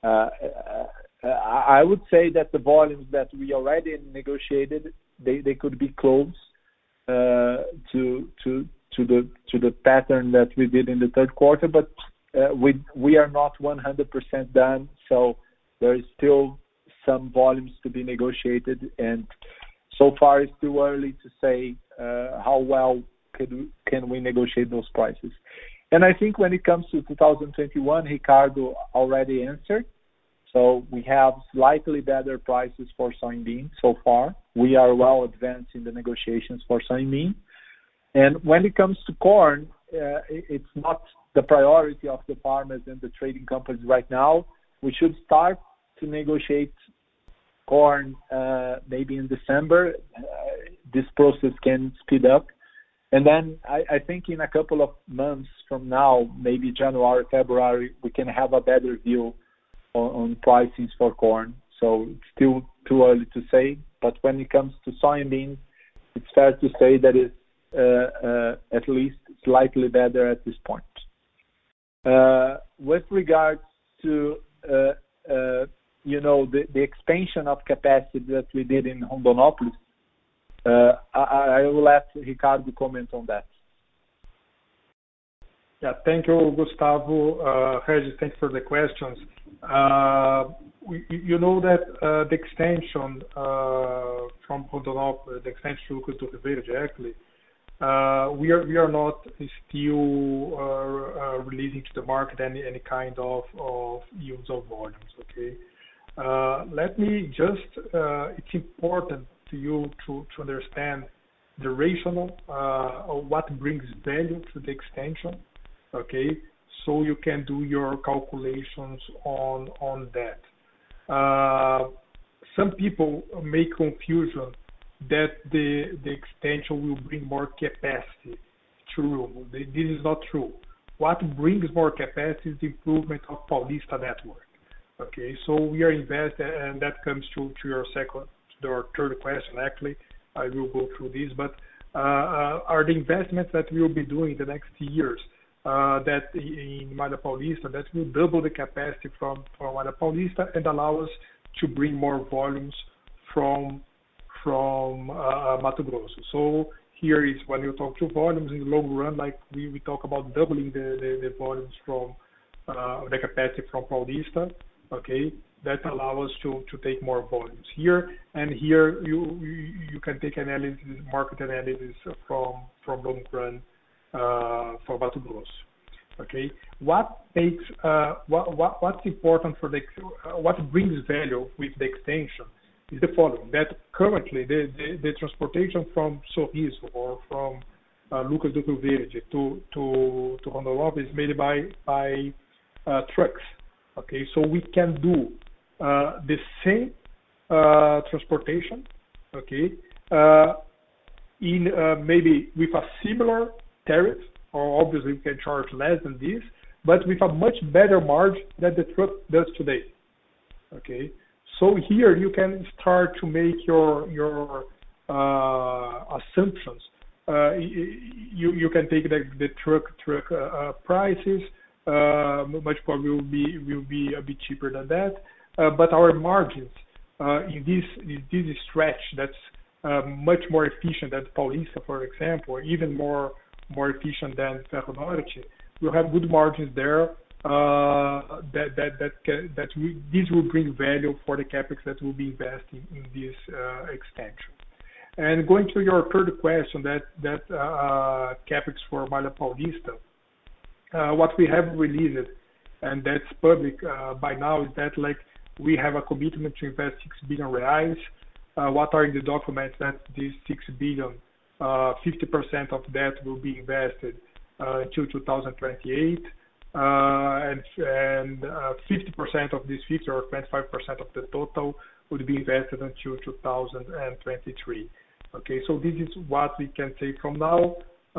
I would say that the volumes that we already negotiated, they could be close to the pattern that we did in the third quarter, but we are not 100% done. So there is still some volumes to be negotiated, and so far it's too early to say how well can we negotiate those prices. And I think when it comes to 2021, Ricardo already answered. So we have slightly better prices for soybean so far. We are well advanced in the negotiations for soybean. And when it comes to corn, it's not the priority of the farmers and the trading companies right now. We should start to negotiate corn maybe in December. This process can speed up. And then I think in a couple of months from now, maybe January, February, we can have a better view on pricings for corn. So it's still too early to say. But when it comes to soybean, it's fair to say that it's at least slightly better at this point. With regards to the expansion of capacity that we did in Rondonópolis, I will let Ricardo comment on that. Yeah, thank you, Gustavo. Regis, thanks for the questions. You know that the extension from Rondonópolis, the extension to Lucas do Rio Verde, actually, we are not still releasing to the market any kind of yields or volumes. Okay. Let me just. It's important to you to understand the rationale of what brings value to the extension. Okay, so you can do your calculations on that. Some people make confusion that the extension will bring more capacity to Rumo. This is not true. What brings more capacity is the improvement of Paulista network. Okay, so we are invested, and that comes to your third question. Actually, I will go through this, but are the investments that we will be doing in the next years that in Malha Paulista that will double the capacity from Malha Paulista and allow us to bring more volumes from Mato Grosso. So here is when you talk to volumes in the long run, like we talk about doubling the volumes from the capacity from Paulista. Okay, that allows us to take more volumes here, and here you can take market analysis from long run for Mato Grosso. Okay, what makes what's important for what brings value with the extension is the following: that currently the transportation from Sorriso or from Lucas do Rio Verde to Rondonópolis is made by trucks. Okay, so we can do the same transportation. Okay, in maybe with a similar tariff, or obviously we can charge less than this, but with a much better margin than the truck does today. Okay, so here you can start to make your assumptions. You can take the truck prices. Much probably will be a bit cheaper than that, but our margins in this stretch that's much more efficient than Paulista, for example, or even more efficient than Ferro Norte. We'll have good margins there. This will bring value for the capex that will be investing in this extension. And going to your third question, that capex for Malha Paulista, what we have released, and that's public by now, is that like we have a commitment to invest 6 billion reais. What are in the documents that this 6 billion, 50% of that will be invested until 2028, and 50% of this figure, or 25% of the total, would be invested until 2023. Okay, so this is what we can say from now.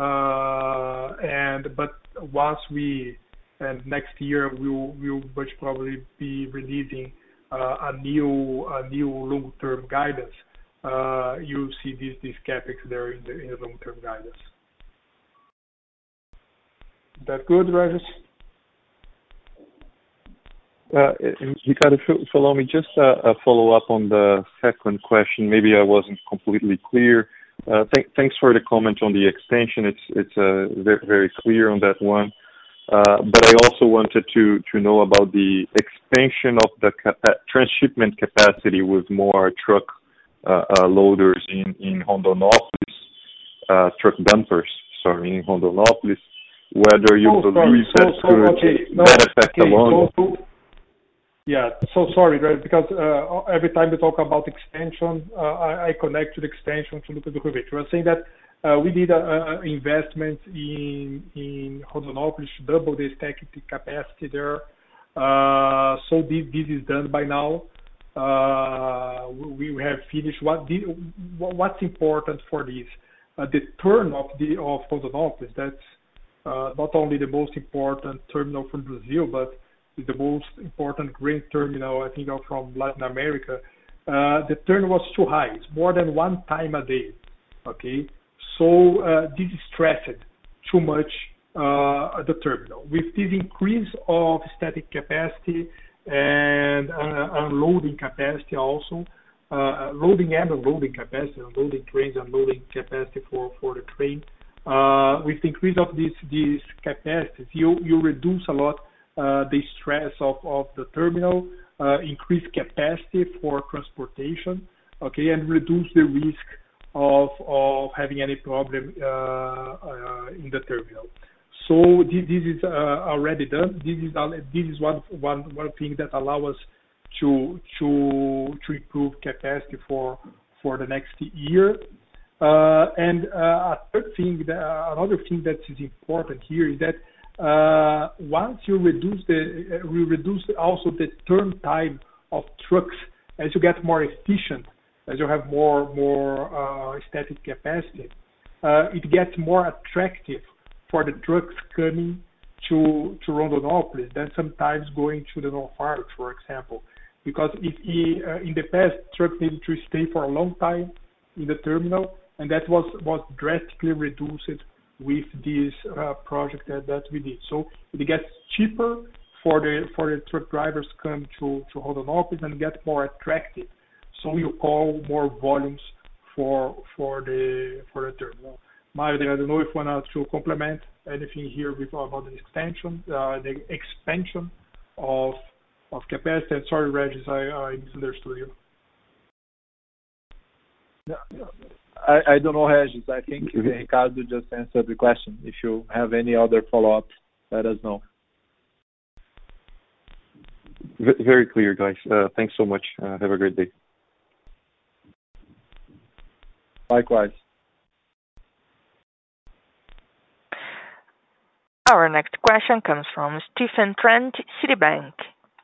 But once next year we'll much probably be releasing a new long-term guidance. You'll see this capex there in the long-term guidance. That good, Regis? Ricardo, if you allow me just a follow-up on the second question. Maybe I wasn't completely clear. Thanks for the comment on the extension. It's very, very clear on that one. But I also wanted to know about the expansion of the transshipment capacity with more truck loaders in Rondonópolis, truck dumpers, in Rondonópolis, whether you believe that affect along. Yeah, so sorry, right? Because every time we talk about extension, I connect to the extension to Lucas do Rio Verde. We're saying that we did investment in Rondonópolis to double the static capacity there. So this is done by now. We have finished. What's important for this? The turn of Rondonópolis. That's not only the most important terminal from Brazil, but is the most important grain terminal, I think, from Latin America. The turn was too high. It's more than one time a day. Okay, so this stressed too much the terminal. With this increase of static capacity and unloading capacity also, loading and unloading capacity, unloading trains, unloading capacity for the train. With the increase of these capacities, you reduce a lot the stress of the terminal, increase capacity for transportation, okay, and reduce the risk of having any problem in the terminal. So this is already done. This is one thing that allow us to improve capacity for the next year. And another thing that is important here is that once you reduce also the turn time of trucks as you get more efficient, as you have more static capacity, it gets more attractive for the trucks coming to Rondonópolis than sometimes going to the North Arch, for example. Because if in the past, trucks needed to stay for a long time in the terminal, and that was drastically reduced with this project that we did. So it gets cheaper for the truck drivers come to Rondonópolis and get more attractive. So you call more volumes for the terminal. Mario, I don't know if you want to complement anything here about the extension, the expansion of capacity. And sorry, Regis, I misunderstood you. I don't know, Regis. I think Ricardo just answered the question. If you have any other follow-up, let us know. Very clear, guys. Thanks so much. Have a great day. Likewise. Our next question comes from Stephen Trent, Citibank.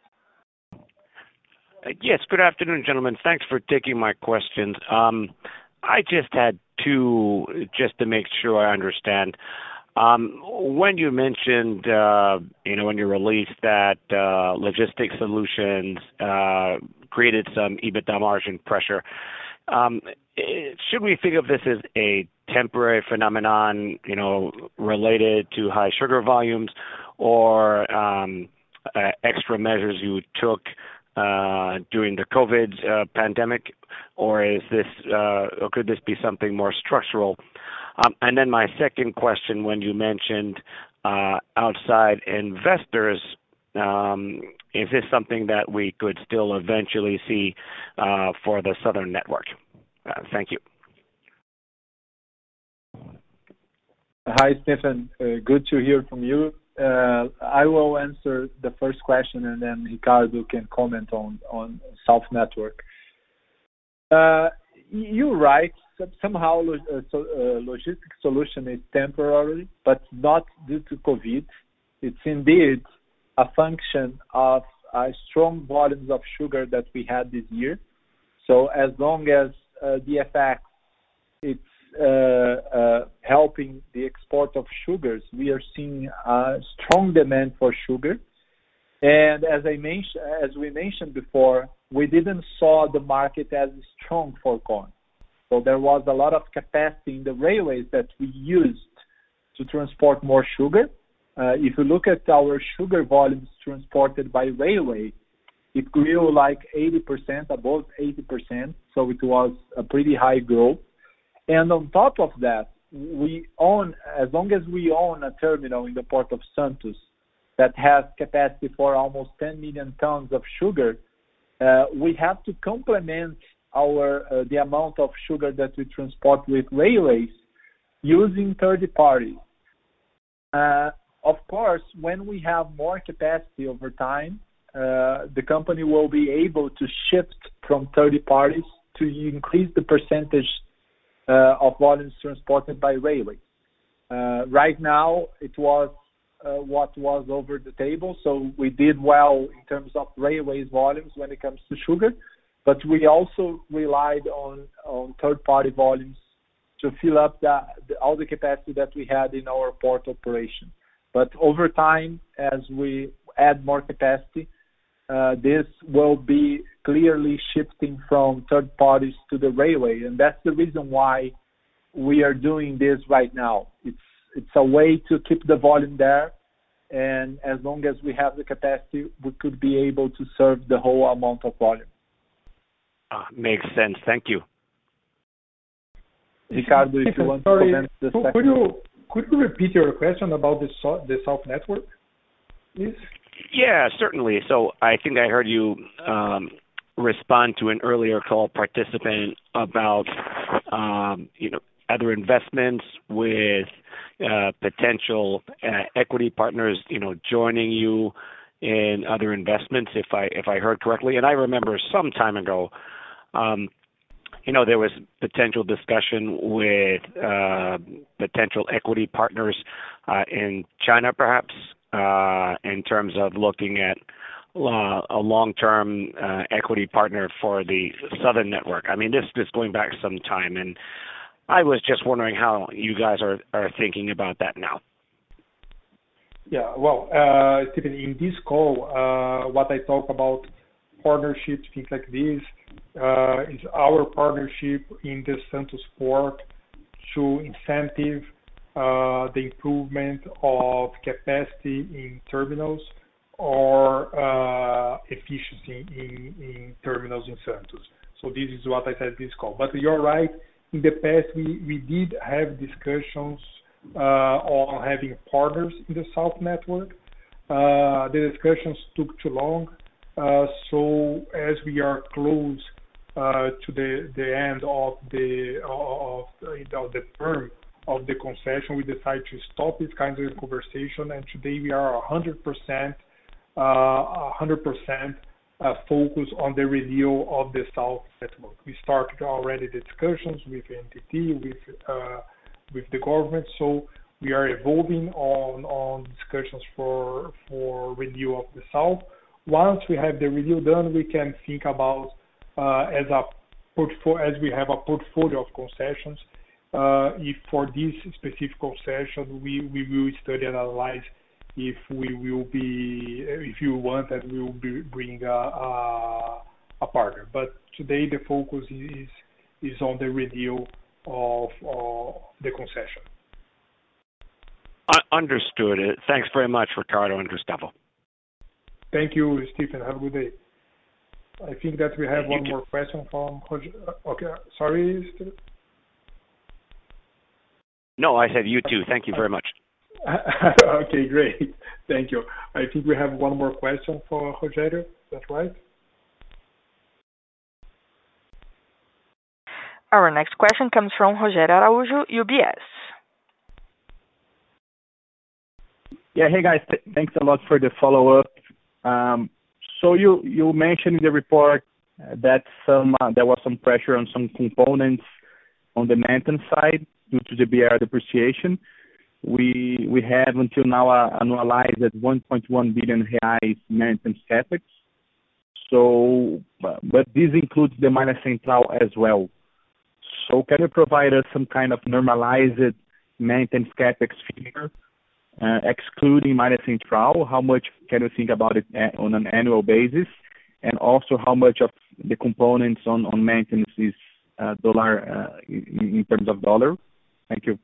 Yes, good afternoon, gentlemen. Thanks for taking my questions. I just had two, just to make sure I understand. When you mentioned, in your release that logistics solutions created some EBITDA margin pressure, should we think of this as a temporary phenomenon, related to high sugar volumes, or extra measures you took during the COVID pandemic, or is this, or could this be something more structural? And then my second question, when you mentioned outside investors, is this something that we could still eventually see for the Southern Network? Thank you. Hi, Stephen. Good to hear from you. I will answer the first question, and then Ricardo can comment on South Network. You're right. somehow logistic solution is temporary, but not due to COVID. It's indeed a function of strong volumes of sugar that we had this year. So as long as the FX it's helping the export of sugars, we are seeing a strong demand for sugar. And as we mentioned before, we didn't saw the market as strong for corn. So there was a lot of capacity in the railways that we used to transport more sugar. If you look at our sugar volumes transported by railway, it grew like 80%, above 80%. So it was a pretty high growth. And on top of that, as long as we own a terminal in the Port of Santos that has capacity for almost 10 million tons of sugar, we have to complement the amount of sugar that we transport with railways using third parties. Of course, when we have more capacity over time, the company will be able to shift from third parties to increase the percentage of volumes transported by railways. Right now, it was what was over the table, so we did well in terms of railways volumes when it comes to sugar, but we also relied on third-party volumes to fill up all the capacity that we had in our port operation. But over time, as we add more capacity, this will be clearly shifting from third parties to the railway, and that's the reason why we are doing this right now. It's a way to keep the volume there, and as long as we have the capacity, we could be able to serve the whole amount of volume. Makes sense. Thank you. Ricardo, if you want to comment the second. Could you repeat your question about the South Network, please? Yeah, certainly. So I think I heard you respond to an earlier call participant about other investments with potential equity partners, joining you in other investments, if I heard correctly. And I remember some time ago, there was potential discussion with potential equity partners in China, perhaps, in terms of looking at a long-term equity partner for the Southern Network. I mean, this is going back some time, and I was just wondering how you guys are thinking about that now. Yeah, well, Stephen, in this call, what I talk about partnerships, things like this, is our partnership in the Santos port to incentive the improvement of capacity in terminals or efficiency in terminals in Santos. So this is what I said this call. But you're right. In the past, we did have discussions on having partners in the South Network. The discussions took too long. So as we are close to the end of the term of the concession, we decided to stop this kind of conversation. And today we are 100% focused on the renewal of the South Network. We started already the discussions with NTT, with the government. So we are evolving on discussions for renewal of the South. Once we have the renewal done, we can think about as we have a portfolio of concessions. If for this specific concession, we will study and analyze if you want that we will be bringing a partner. But today the focus is on the renewal of the concession. Understood. Thanks very much, Ricardo and Gustavo. Thank you, Stephen. Have a good day. I think that we have one more question from Roger. Okay, sorry, Stephen. No, I said you too. Thank you very much. Okay, great. Thank you. I think we have one more question for Rogerio. Is that right? Our next question comes from Rogerio Araujo, UBS. Yeah, hey guys, thanks a lot for the follow-up. So you mentioned in the report that there was some pressure on some components on the maintenance side due to the BR depreciation. We have until now annualized at 1.1 billion reais maintenance CapEx. So, but this includes the Malha Central as well. So can you provide us some kind of normalized maintenance CapEx figure, excluding Malha Central? How much can you think about it on an annual basis? And also how much of the components on maintenance is dollar in terms of dollar? Thank you.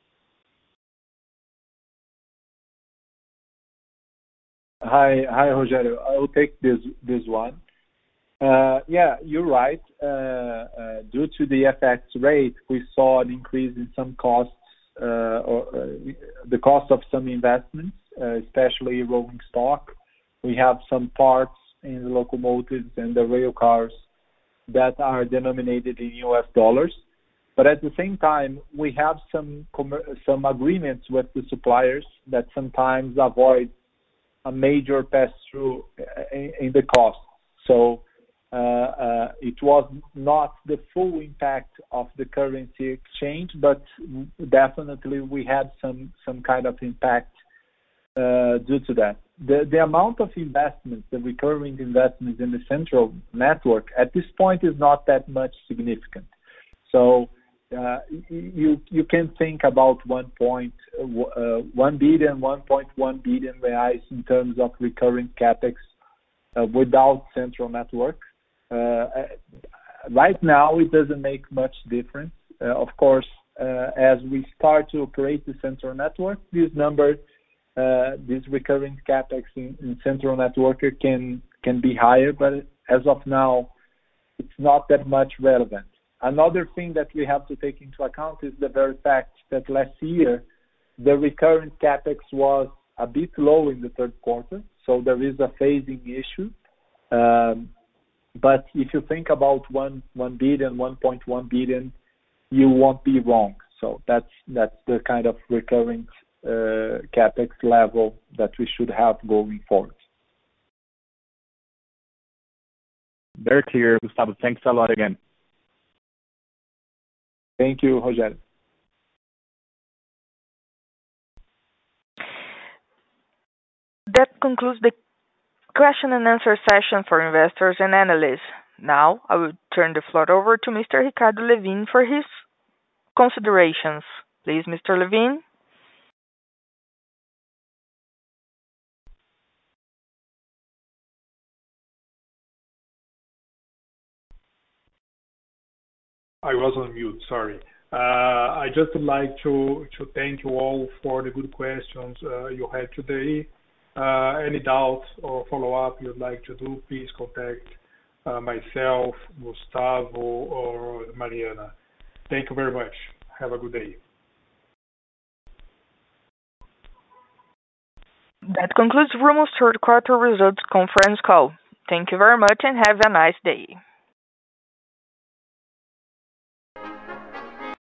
Hi, Rogério. I will take this one. Yeah, you're right. Due to the FX rate, we saw an increase in some costs, or the cost of some investments, especially rolling stock. We have some parts in the locomotives and the rail cars that are denominated in US dollars. But at the same time, we have some agreements with the suppliers that sometimes avoid a major pass-through in the cost. So it was not the full impact of the currency exchange, but definitely we had some kind of impact due to that. The amount of investments, the recurring investments in the central network at this point is not that much significant. So you can think about 1.1 billion, 1.1 billion reais in terms of recurring capex without central network. Right now, it doesn't make much difference. Of course, as we start to operate the central network, this number, this recurring capex in central network can be higher, but as of now, it's not that much relevant. Another thing that we have to take into account is the very fact that last year, the recurrent capex was a bit low in the third quarter, so there is a phasing issue. But if you think about 1 billion, 1.1 billion, you won't be wrong. So that's the kind of recurring capex level that we should have going forward. Very clear, Gustavo. Thanks a lot again. Thank you, Rogério. That concludes the question and answer session for investors and analysts. Now, I will turn the floor over to Mr. Ricardo Lewin for his considerations. Please, Mr. Lewin. I was on mute, sorry. I just would like to thank you all for the good questions you had today. Any doubts or follow-up you'd like to do, please contact myself, Gustavo, or Mariana. Thank you very much. Have a good day. That concludes Rumo's third quarter results conference call. Thank you very much and have a nice day.